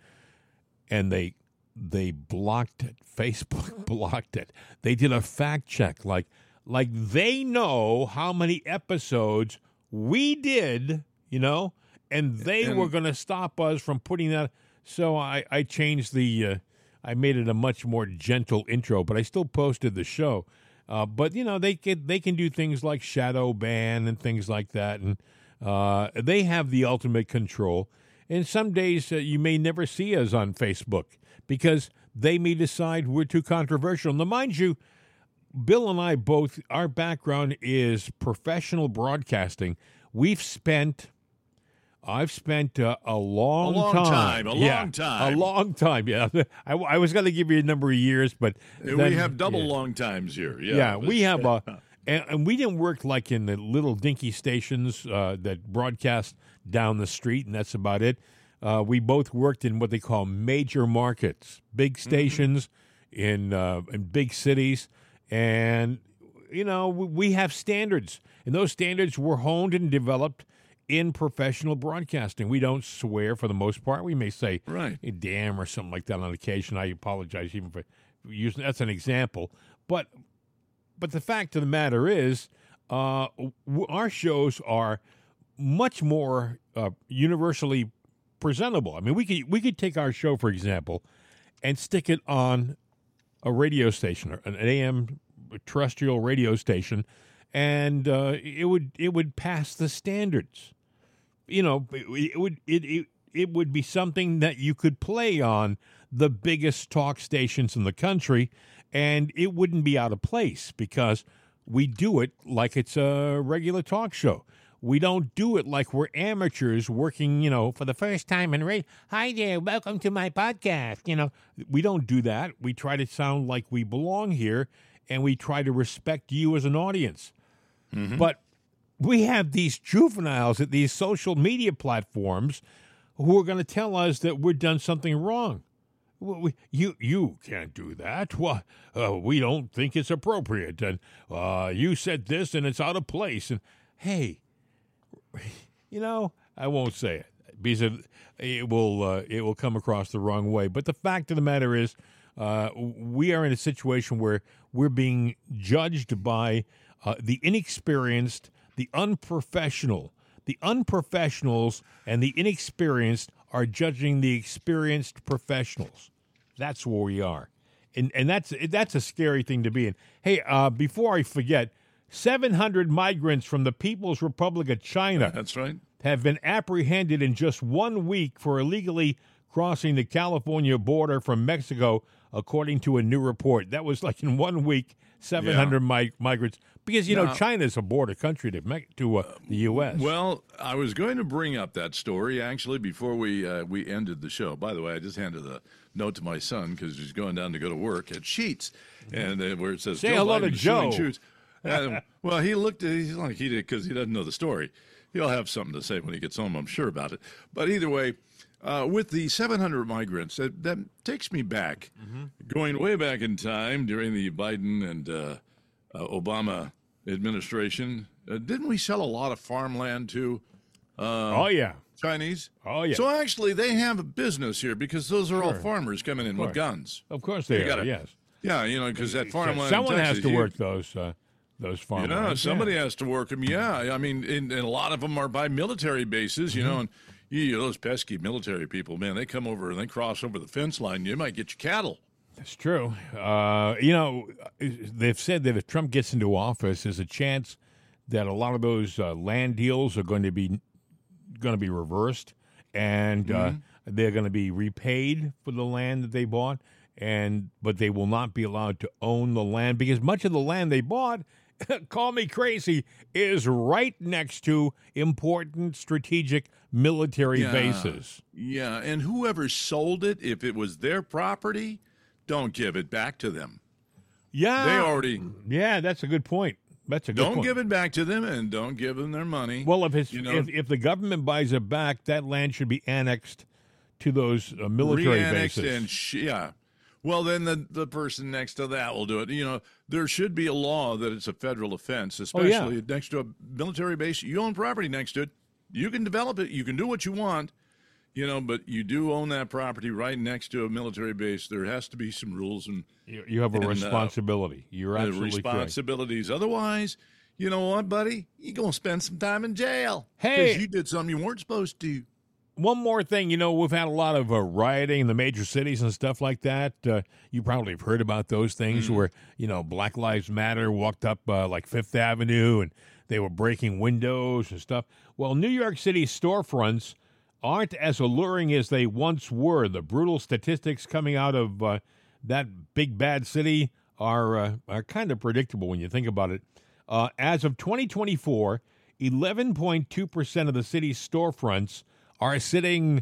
Speaker 1: And they they blocked it. Facebook blocked it. They did a fact check, like. Like they know how many episodes we did, you know, and they
Speaker 2: And-
Speaker 1: were going to stop us from putting that. So I, I changed the, uh, I made it a much more gentle intro, but I still posted the show. Uh, but you know they can they can do things like shadow ban and things like that, and uh, they have the ultimate control. And some days uh, you may never see us on Facebook because they may decide we're too controversial. Now, mind you, Bill and I both, our background is professional broadcasting. We've spent, I've spent uh, a long,
Speaker 2: A long time, a
Speaker 1: Yeah,
Speaker 2: long time.
Speaker 1: a long time. Yeah, I, I was going to give you a number of years, but
Speaker 2: And
Speaker 1: then-
Speaker 2: we have double
Speaker 1: yeah.
Speaker 2: long times here. Yeah,
Speaker 1: Yeah, we have a, and, and we didn't work like in the little dinky stations uh, that broadcast down the street, and that's about it. Uh, we both worked in what they call major markets, big stations in uh, in big cities, and you know we, we have standards, and those standards were honed and developed in professional broadcasting. We don't swear for the most part. We may say
Speaker 2: Right.
Speaker 1: "Hey, damn" or something like that on occasion. I apologize even for using that's an example, but. But the fact of the matter is, uh, w- our shows are much more uh, universally presentable. I mean, we could we could take our show, for example, and stick it on a radio station, an A M terrestrial radio station, and uh, it would it would pass the standards. You know, it, it would it, it it would be something that you could play on the biggest talk stations in the country, and it wouldn't be out of place because we do it like it's a regular talk show. We don't do it like we're amateurs working, you know, for the first time in radio. Hi there, welcome to my podcast. You know, we don't do that. We try to sound like we belong here, and we try to respect you as an audience. But we have these juveniles at these social media platforms who are going to tell us that we've done something wrong. Well, we, you you can't do that. Well, uh, we don't think it's appropriate, and uh, you said this, and it's out of place. And hey, you know, I won't say it because it, it will uh, it will come across the wrong way. But the fact of the matter is, uh, we are in a situation where we're being judged by uh, the inexperienced, the unprofessional. The unprofessionals and the inexperienced are judging the experienced professionals. That's where we are. And and that's that's a scary thing to be in. Hey, uh, before I forget, seven hundred migrants from the People's Republic of China
Speaker 2: That's right.
Speaker 1: have been apprehended in just one week for illegally crossing the California border from Mexico, according to a new report. That was like in one week, seven hundred yeah. mi- migrants. Because, you now, know, China's a border country to to uh, the U S
Speaker 2: Well, I was going to bring up that story, actually, before we uh, we ended the show. By the way, I just handed a note to my son because he's going down to go to work at Sheetz, and uh, where it says,
Speaker 1: Say
Speaker 2: Joe
Speaker 1: hello
Speaker 2: Biden
Speaker 1: to Joe.
Speaker 2: Shoes. And, well, he looked at he's like he did because he doesn't know the story. He'll have something to say when he gets home, I'm sure, about it. But either way, uh, with the seven hundred migrants, that, that takes me back, mm-hmm. going way back in time during the Biden and uh, uh, Obama administration. Uh, didn't we sell a lot of farmland to uh,
Speaker 1: oh, yeah.
Speaker 2: Chinese?
Speaker 1: Oh, yeah.
Speaker 2: So actually, they have a business here because those are
Speaker 1: sure.
Speaker 2: all farmers coming in with guns.
Speaker 1: Of course they, they are, gotta, yes.
Speaker 2: Yeah, you know, because that farmland
Speaker 1: Someone
Speaker 2: in Texas,
Speaker 1: has to
Speaker 2: you,
Speaker 1: work those uh, those farmlands.
Speaker 2: Yeah, somebody
Speaker 1: yeah.
Speaker 2: has to work them. Yeah, I mean, and, and a lot of them are by military bases, you mm-hmm. know, and you, those pesky military people, man, they come over and they cross over the fence line. You might get your cattle.
Speaker 1: That's true. Uh, you know, they've said that if Trump gets into office, there's a chance that a lot of those uh, land deals are going to be going to be reversed, and mm-hmm. uh, they're going to be repaid for the land that they bought, and but they will not be allowed to own the land because much of the land they bought, call me crazy, is right next to important strategic military
Speaker 2: yeah.
Speaker 1: bases.
Speaker 2: Yeah, and whoever sold it, if it was their property, don't give it back to them.
Speaker 1: Yeah.
Speaker 2: They already...
Speaker 1: Yeah, that's a good point. That's a good
Speaker 2: don't
Speaker 1: point.
Speaker 2: give it back to them, and don't give them their money.
Speaker 1: Well, if it's
Speaker 2: you know,
Speaker 1: if, if the government buys it back, that land should be annexed to those uh, military
Speaker 2: re-annexed
Speaker 1: bases.
Speaker 2: And sh- yeah. Well, then the, the person next to that will do it. You know, there should be a law that it's a federal offense, especially
Speaker 1: oh, yeah.
Speaker 2: next to a military base. You own property next to it. You can develop it. You can do what you want, you know, but you do own that property right next to a military base. There has to be some rules and
Speaker 1: you, you have a
Speaker 2: and,
Speaker 1: responsibility. Uh, You're absolutely
Speaker 2: responsibilities. Correct. Otherwise, you know what, buddy? You're gonna spend some time in jail.
Speaker 1: Hey,
Speaker 2: because you did something you weren't supposed to.
Speaker 1: One more thing, you know, we've had a lot of uh, rioting in the major cities and stuff like that. Uh, you probably have heard about those things mm. where, you know, Black Lives Matter walked up uh, like Fifth Avenue and they were breaking windows and stuff. Well, New York City storefronts aren't as alluring as they once were. The brutal statistics coming out of uh, that big bad city are uh, are kind of predictable when you think about it. Uh, as of twenty twenty-four, eleven point two percent of the city's storefronts are sitting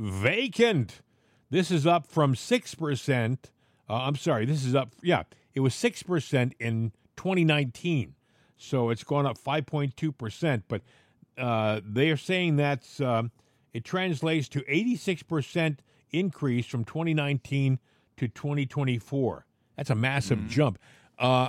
Speaker 1: vacant. This is up from six percent. Uh, I'm sorry, this is up. Yeah, it was six percent in twenty nineteen. So it's gone up five point two percent. But uh, they are saying that's um, it translates to eighty-six percent increase from twenty nineteen to twenty twenty-four. That's a massive mm-hmm. jump. Uh,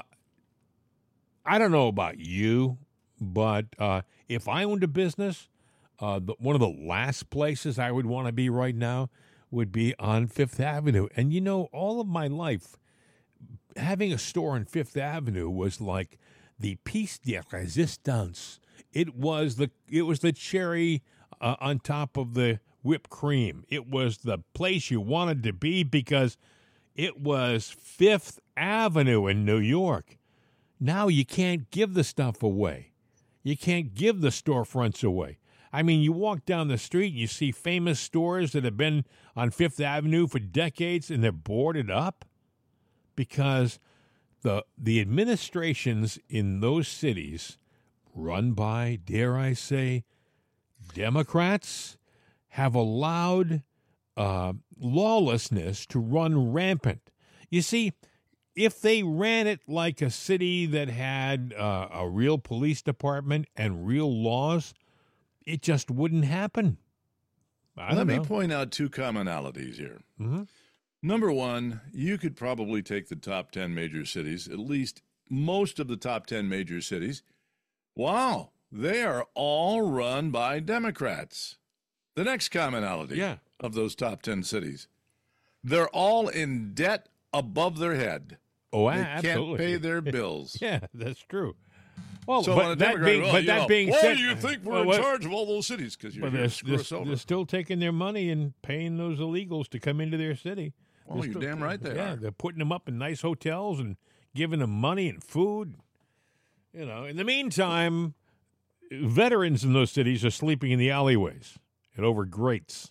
Speaker 1: I don't know about you, but uh, if I owned a business, Uh, the, one of the last places I would want to be right now would be on Fifth Avenue. And, you know, all of my life, having a store on Fifth Avenue was like the piece de resistance. It was the it was the cherry uh, on top of the whipped cream. It was the place you wanted to be because it was Fifth Avenue in New York. Now you can't give the stuff away. You can't give the storefronts away. I mean, you walk down the street and you see famous stores that have been on Fifth Avenue for decades and they're boarded up because the the administrations in those cities run by, dare I say, Democrats have allowed uh, lawlessness to run rampant. You see, if they ran it like a city that had uh, a real police department and real laws, it just wouldn't happen. I
Speaker 2: Let
Speaker 1: don't
Speaker 2: me
Speaker 1: know.
Speaker 2: point out two commonalities here.
Speaker 1: Mm-hmm.
Speaker 2: Number one, you could probably take the top ten major cities, at least most of the top ten major cities. Wow, they are all run by Democrats. The next commonality
Speaker 1: Yeah.
Speaker 2: of those top ten cities, they're all in debt above their head.
Speaker 1: Oh,
Speaker 2: They
Speaker 1: absolutely.
Speaker 2: can't pay their bills.
Speaker 1: Yeah, that's true. Well,
Speaker 2: So on a
Speaker 1: but that
Speaker 2: Democrat,
Speaker 1: being,
Speaker 2: well,
Speaker 1: but
Speaker 2: you
Speaker 1: that
Speaker 2: know,
Speaker 1: being
Speaker 2: why
Speaker 1: said,
Speaker 2: do you think we're
Speaker 1: well,
Speaker 2: in
Speaker 1: what-
Speaker 2: charge of all those cities? Because you're
Speaker 1: But
Speaker 2: here
Speaker 1: they're,
Speaker 2: to screw
Speaker 1: they're,
Speaker 2: us over.
Speaker 1: they're still taking their money and paying those illegals to come into their city.
Speaker 2: Well,
Speaker 1: They're
Speaker 2: you're
Speaker 1: still-
Speaker 2: damn right they
Speaker 1: yeah,
Speaker 2: are.
Speaker 1: they're putting them up in nice hotels and giving them money and food. You know, in the meantime, veterans in those cities are sleeping in the alleyways and over grates.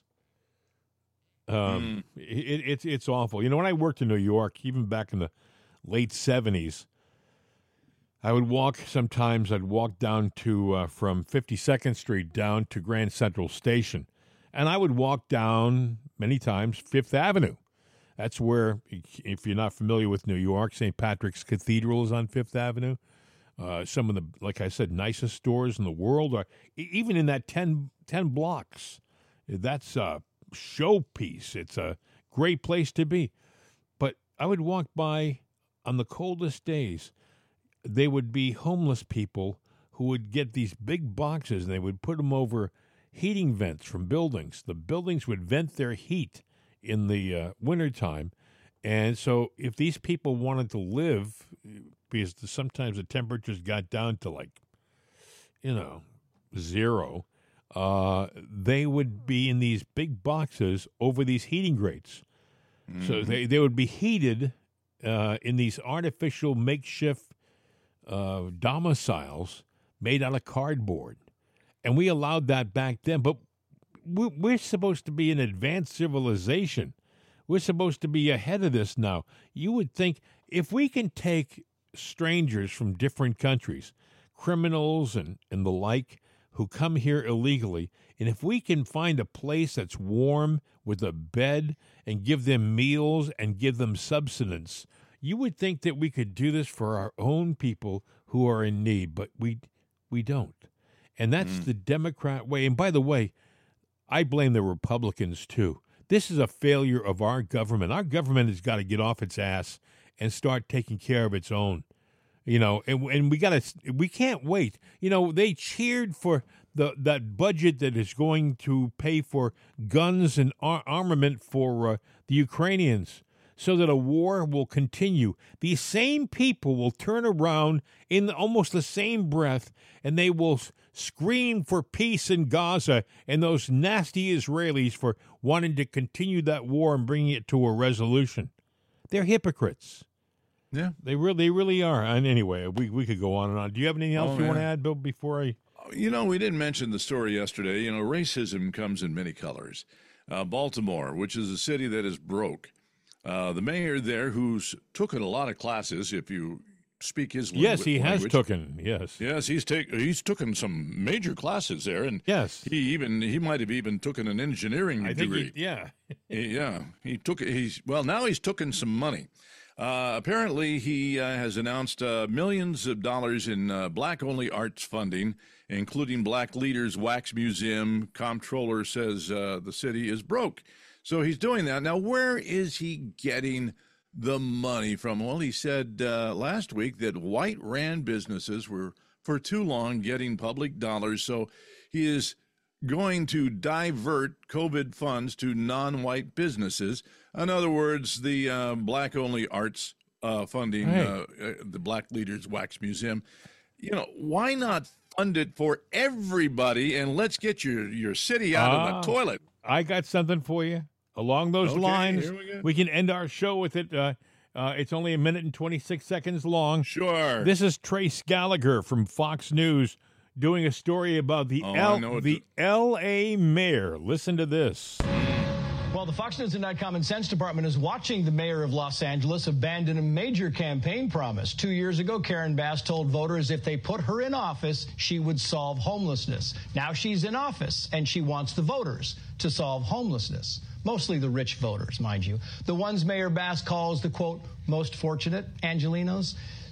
Speaker 1: Um,
Speaker 2: Hmm.
Speaker 1: it, it's it's awful. You know, when I worked in New York, even back in the late seventies, I would walk. Sometimes I'd walk down to uh, from fifty-second Street down to Grand Central Station, and I would walk down many times Fifth Avenue. That's where, if you're not familiar with New York, Saint Patrick's Cathedral is on Fifth Avenue. Uh, some of the, like I said, nicest stores in the world are e- even in that ten, ten blocks. That's a showpiece. It's a great place to be. But I would walk by on the coldest days. They would be homeless people who would get these big boxes and they would put them over heating vents from buildings. The buildings would vent their heat in the uh, wintertime. And so if these people wanted to live, because sometimes the temperatures got down to like, you know, zero, uh, they would be in these big boxes over these heating grates. Mm-hmm. So they, they would be heated uh, in these artificial makeshift uh, domiciles made out of cardboard. And we allowed that back then. But we, we're supposed to be an advanced civilization. We're supposed to be ahead of this now. You would think if we can take strangers from different countries, criminals and, and the like, who come here illegally, and if we can find a place that's warm with a bed and give them meals and give them subsistence, you would think that we could do this for our own people who are in need, but we we don't. And that's mm. the Democrat way. And by the way, I blame the Republicans too. This is a failure of our government. Our government has got to get off its ass and start taking care of its own. You know, and, and we got to. We can't wait. You know, they cheered for the that budget that is going to pay for guns and ar- armament for uh, the Ukrainians, so that a war will continue. These same people will turn around in almost the same breath, and they will scream for peace in Gaza, and those nasty Israelis for wanting to continue that war and bringing it to a resolution. They're hypocrites.
Speaker 2: Yeah,
Speaker 1: they really, they really are. And anyway, we we could go on and on. Do you have anything else
Speaker 2: oh,
Speaker 1: you
Speaker 2: man.
Speaker 1: want to add, Bill? Before I,
Speaker 2: you know, we didn't mention the story yesterday. You know, racism comes in many colors. Uh, Baltimore, which is a city that is broke, uh, the mayor there, who's taken a lot of classes, if you speak his language.
Speaker 1: Yes, he has taken. Yes,
Speaker 2: yes, he's taken he's taken some major classes there, and
Speaker 1: yes,
Speaker 2: he even he might have even taken an engineering
Speaker 1: I
Speaker 2: degree.
Speaker 1: Think he, yeah,
Speaker 2: he, yeah, he took he's well now he's taken some money. Uh, apparently, he uh, has announced uh, millions of dollars in uh, black-only arts funding, including Black Leaders Wax Museum. Comptroller says uh, the city is broke. So he's doing that. Now, where is he getting the money from? Well, he said uh, last week that white-ran businesses were, for too long, getting public dollars. So he is going to divert COVID funds to non-white businesses. In other words, the uh, black-only arts uh, funding,
Speaker 1: hey.
Speaker 2: uh, uh, the Black Leaders Wax Museum, you know, why not fund it for everybody and let's get your, your city out
Speaker 1: ah,
Speaker 2: of the toilet?
Speaker 1: I got something for you. Along those
Speaker 2: okay,
Speaker 1: lines,
Speaker 2: here we, go.
Speaker 1: we can end our show with it. Uh, uh, it's only a minute and twenty-six seconds long.
Speaker 2: Sure.
Speaker 1: This is Trace Gallagher from Fox News doing a story about the,
Speaker 2: oh,
Speaker 1: L- the L A mayor. Listen to this.
Speaker 8: Well, the Fox News and Net Common Sense Department is watching the mayor of Los Angeles abandon a major campaign promise. Two years ago, Karen Bass told voters if they put her in office, she would solve homelessness. Now she's in office, and she wants the voters to solve homelessness. Mostly the rich voters, mind you. The ones Mayor Bass calls the, quote, most fortunate Angelinos.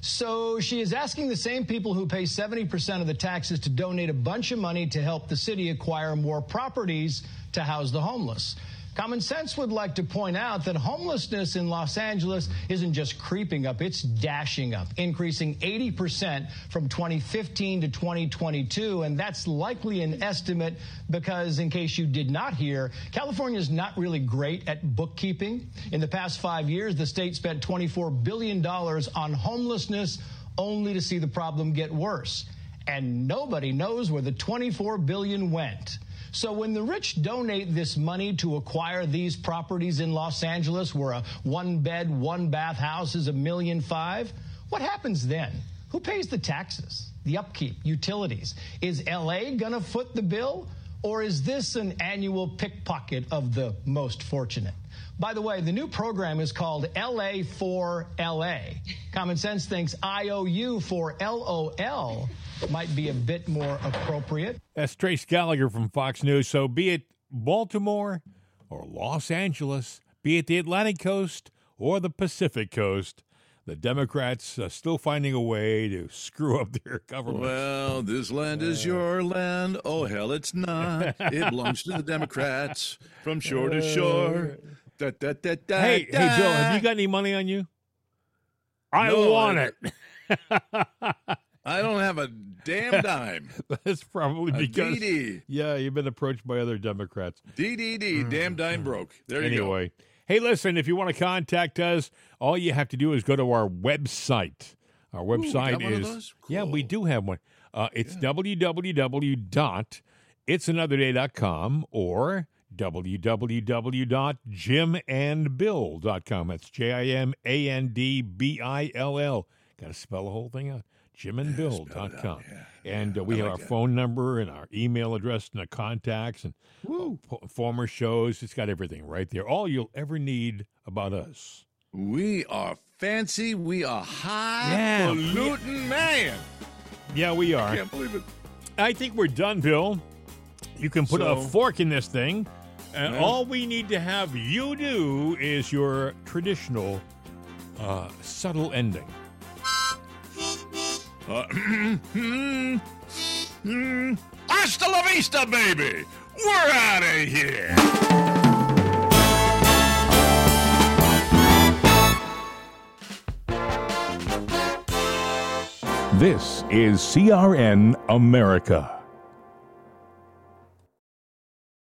Speaker 8: So she is asking the same people who pay seventy percent of the taxes to donate a bunch of money to help the city acquire more properties to house the homeless. Common Sense would like to point out that homelessness in Los Angeles isn't just creeping up, it's dashing up, increasing eighty percent from twenty fifteen to twenty twenty-two. And that's likely an estimate because, in case you did not hear, California is not really great at bookkeeping. In the past five years, the state spent twenty-four billion dollars on homelessness, only to see the problem get worse. And nobody knows where the twenty-four billion dollars went. So when the rich donate this money to acquire these properties in Los Angeles, where a one-bed, one-bath house is a million five, what happens then? Who pays the taxes, the upkeep, utilities? Is L A going to foot the bill? Or is this an annual pickpocket of the most fortunate? By the way, the new program is called L A for L A. Common Sense thinks I O U for L O L might be a bit more appropriate.
Speaker 1: That's Trace Gallagher from Fox News. So be it Baltimore or Los Angeles, be it the Atlantic coast or the Pacific coast, the Democrats are still finding a way to screw up their government.
Speaker 2: Well, this land is your land. Oh, hell, it's not. It belongs to the Democrats from shore to shore. Da, da, da, da,
Speaker 1: hey,
Speaker 2: da.
Speaker 1: hey, Bill, have you got any money on you? I
Speaker 2: No,
Speaker 1: want
Speaker 2: I-
Speaker 1: it.
Speaker 2: I don't have a damn dime.
Speaker 1: That's probably
Speaker 2: A
Speaker 1: because,
Speaker 2: D D.
Speaker 1: yeah, you've been approached by other Democrats.
Speaker 2: D D D, damn dime broke. There you go.
Speaker 1: Anyway, hey, listen, if you want to contact us, all you have to do is go to our website. Our
Speaker 2: we
Speaker 1: website
Speaker 2: got one of
Speaker 1: is,
Speaker 2: those?
Speaker 1: yeah, we
Speaker 2: Cool.
Speaker 1: do have one. Uh, it's w w w dot its another day dot com or w w w dot jim and bill dot com. That's J I M A N D B I L L. Got to spell the whole thing out. jim and bill dot com. And uh, we
Speaker 2: I
Speaker 1: have
Speaker 2: like
Speaker 1: our
Speaker 2: that.
Speaker 1: phone number and our email address and our contacts and uh, po- former shows. It's got everything right there. All you'll ever need about us.
Speaker 2: We are fancy. We are
Speaker 1: Yeah.
Speaker 2: highfalutin, man.
Speaker 1: Yeah, we are.
Speaker 2: Can't believe it.
Speaker 1: I think we're done, Bill. You can put a
Speaker 2: So-
Speaker 1: fork in this thing. And
Speaker 2: Yeah.
Speaker 1: all we need to have you do is your traditional uh, subtle ending.
Speaker 2: Uh, Hasta la vista, baby. We're out of here.
Speaker 9: This is C R N America.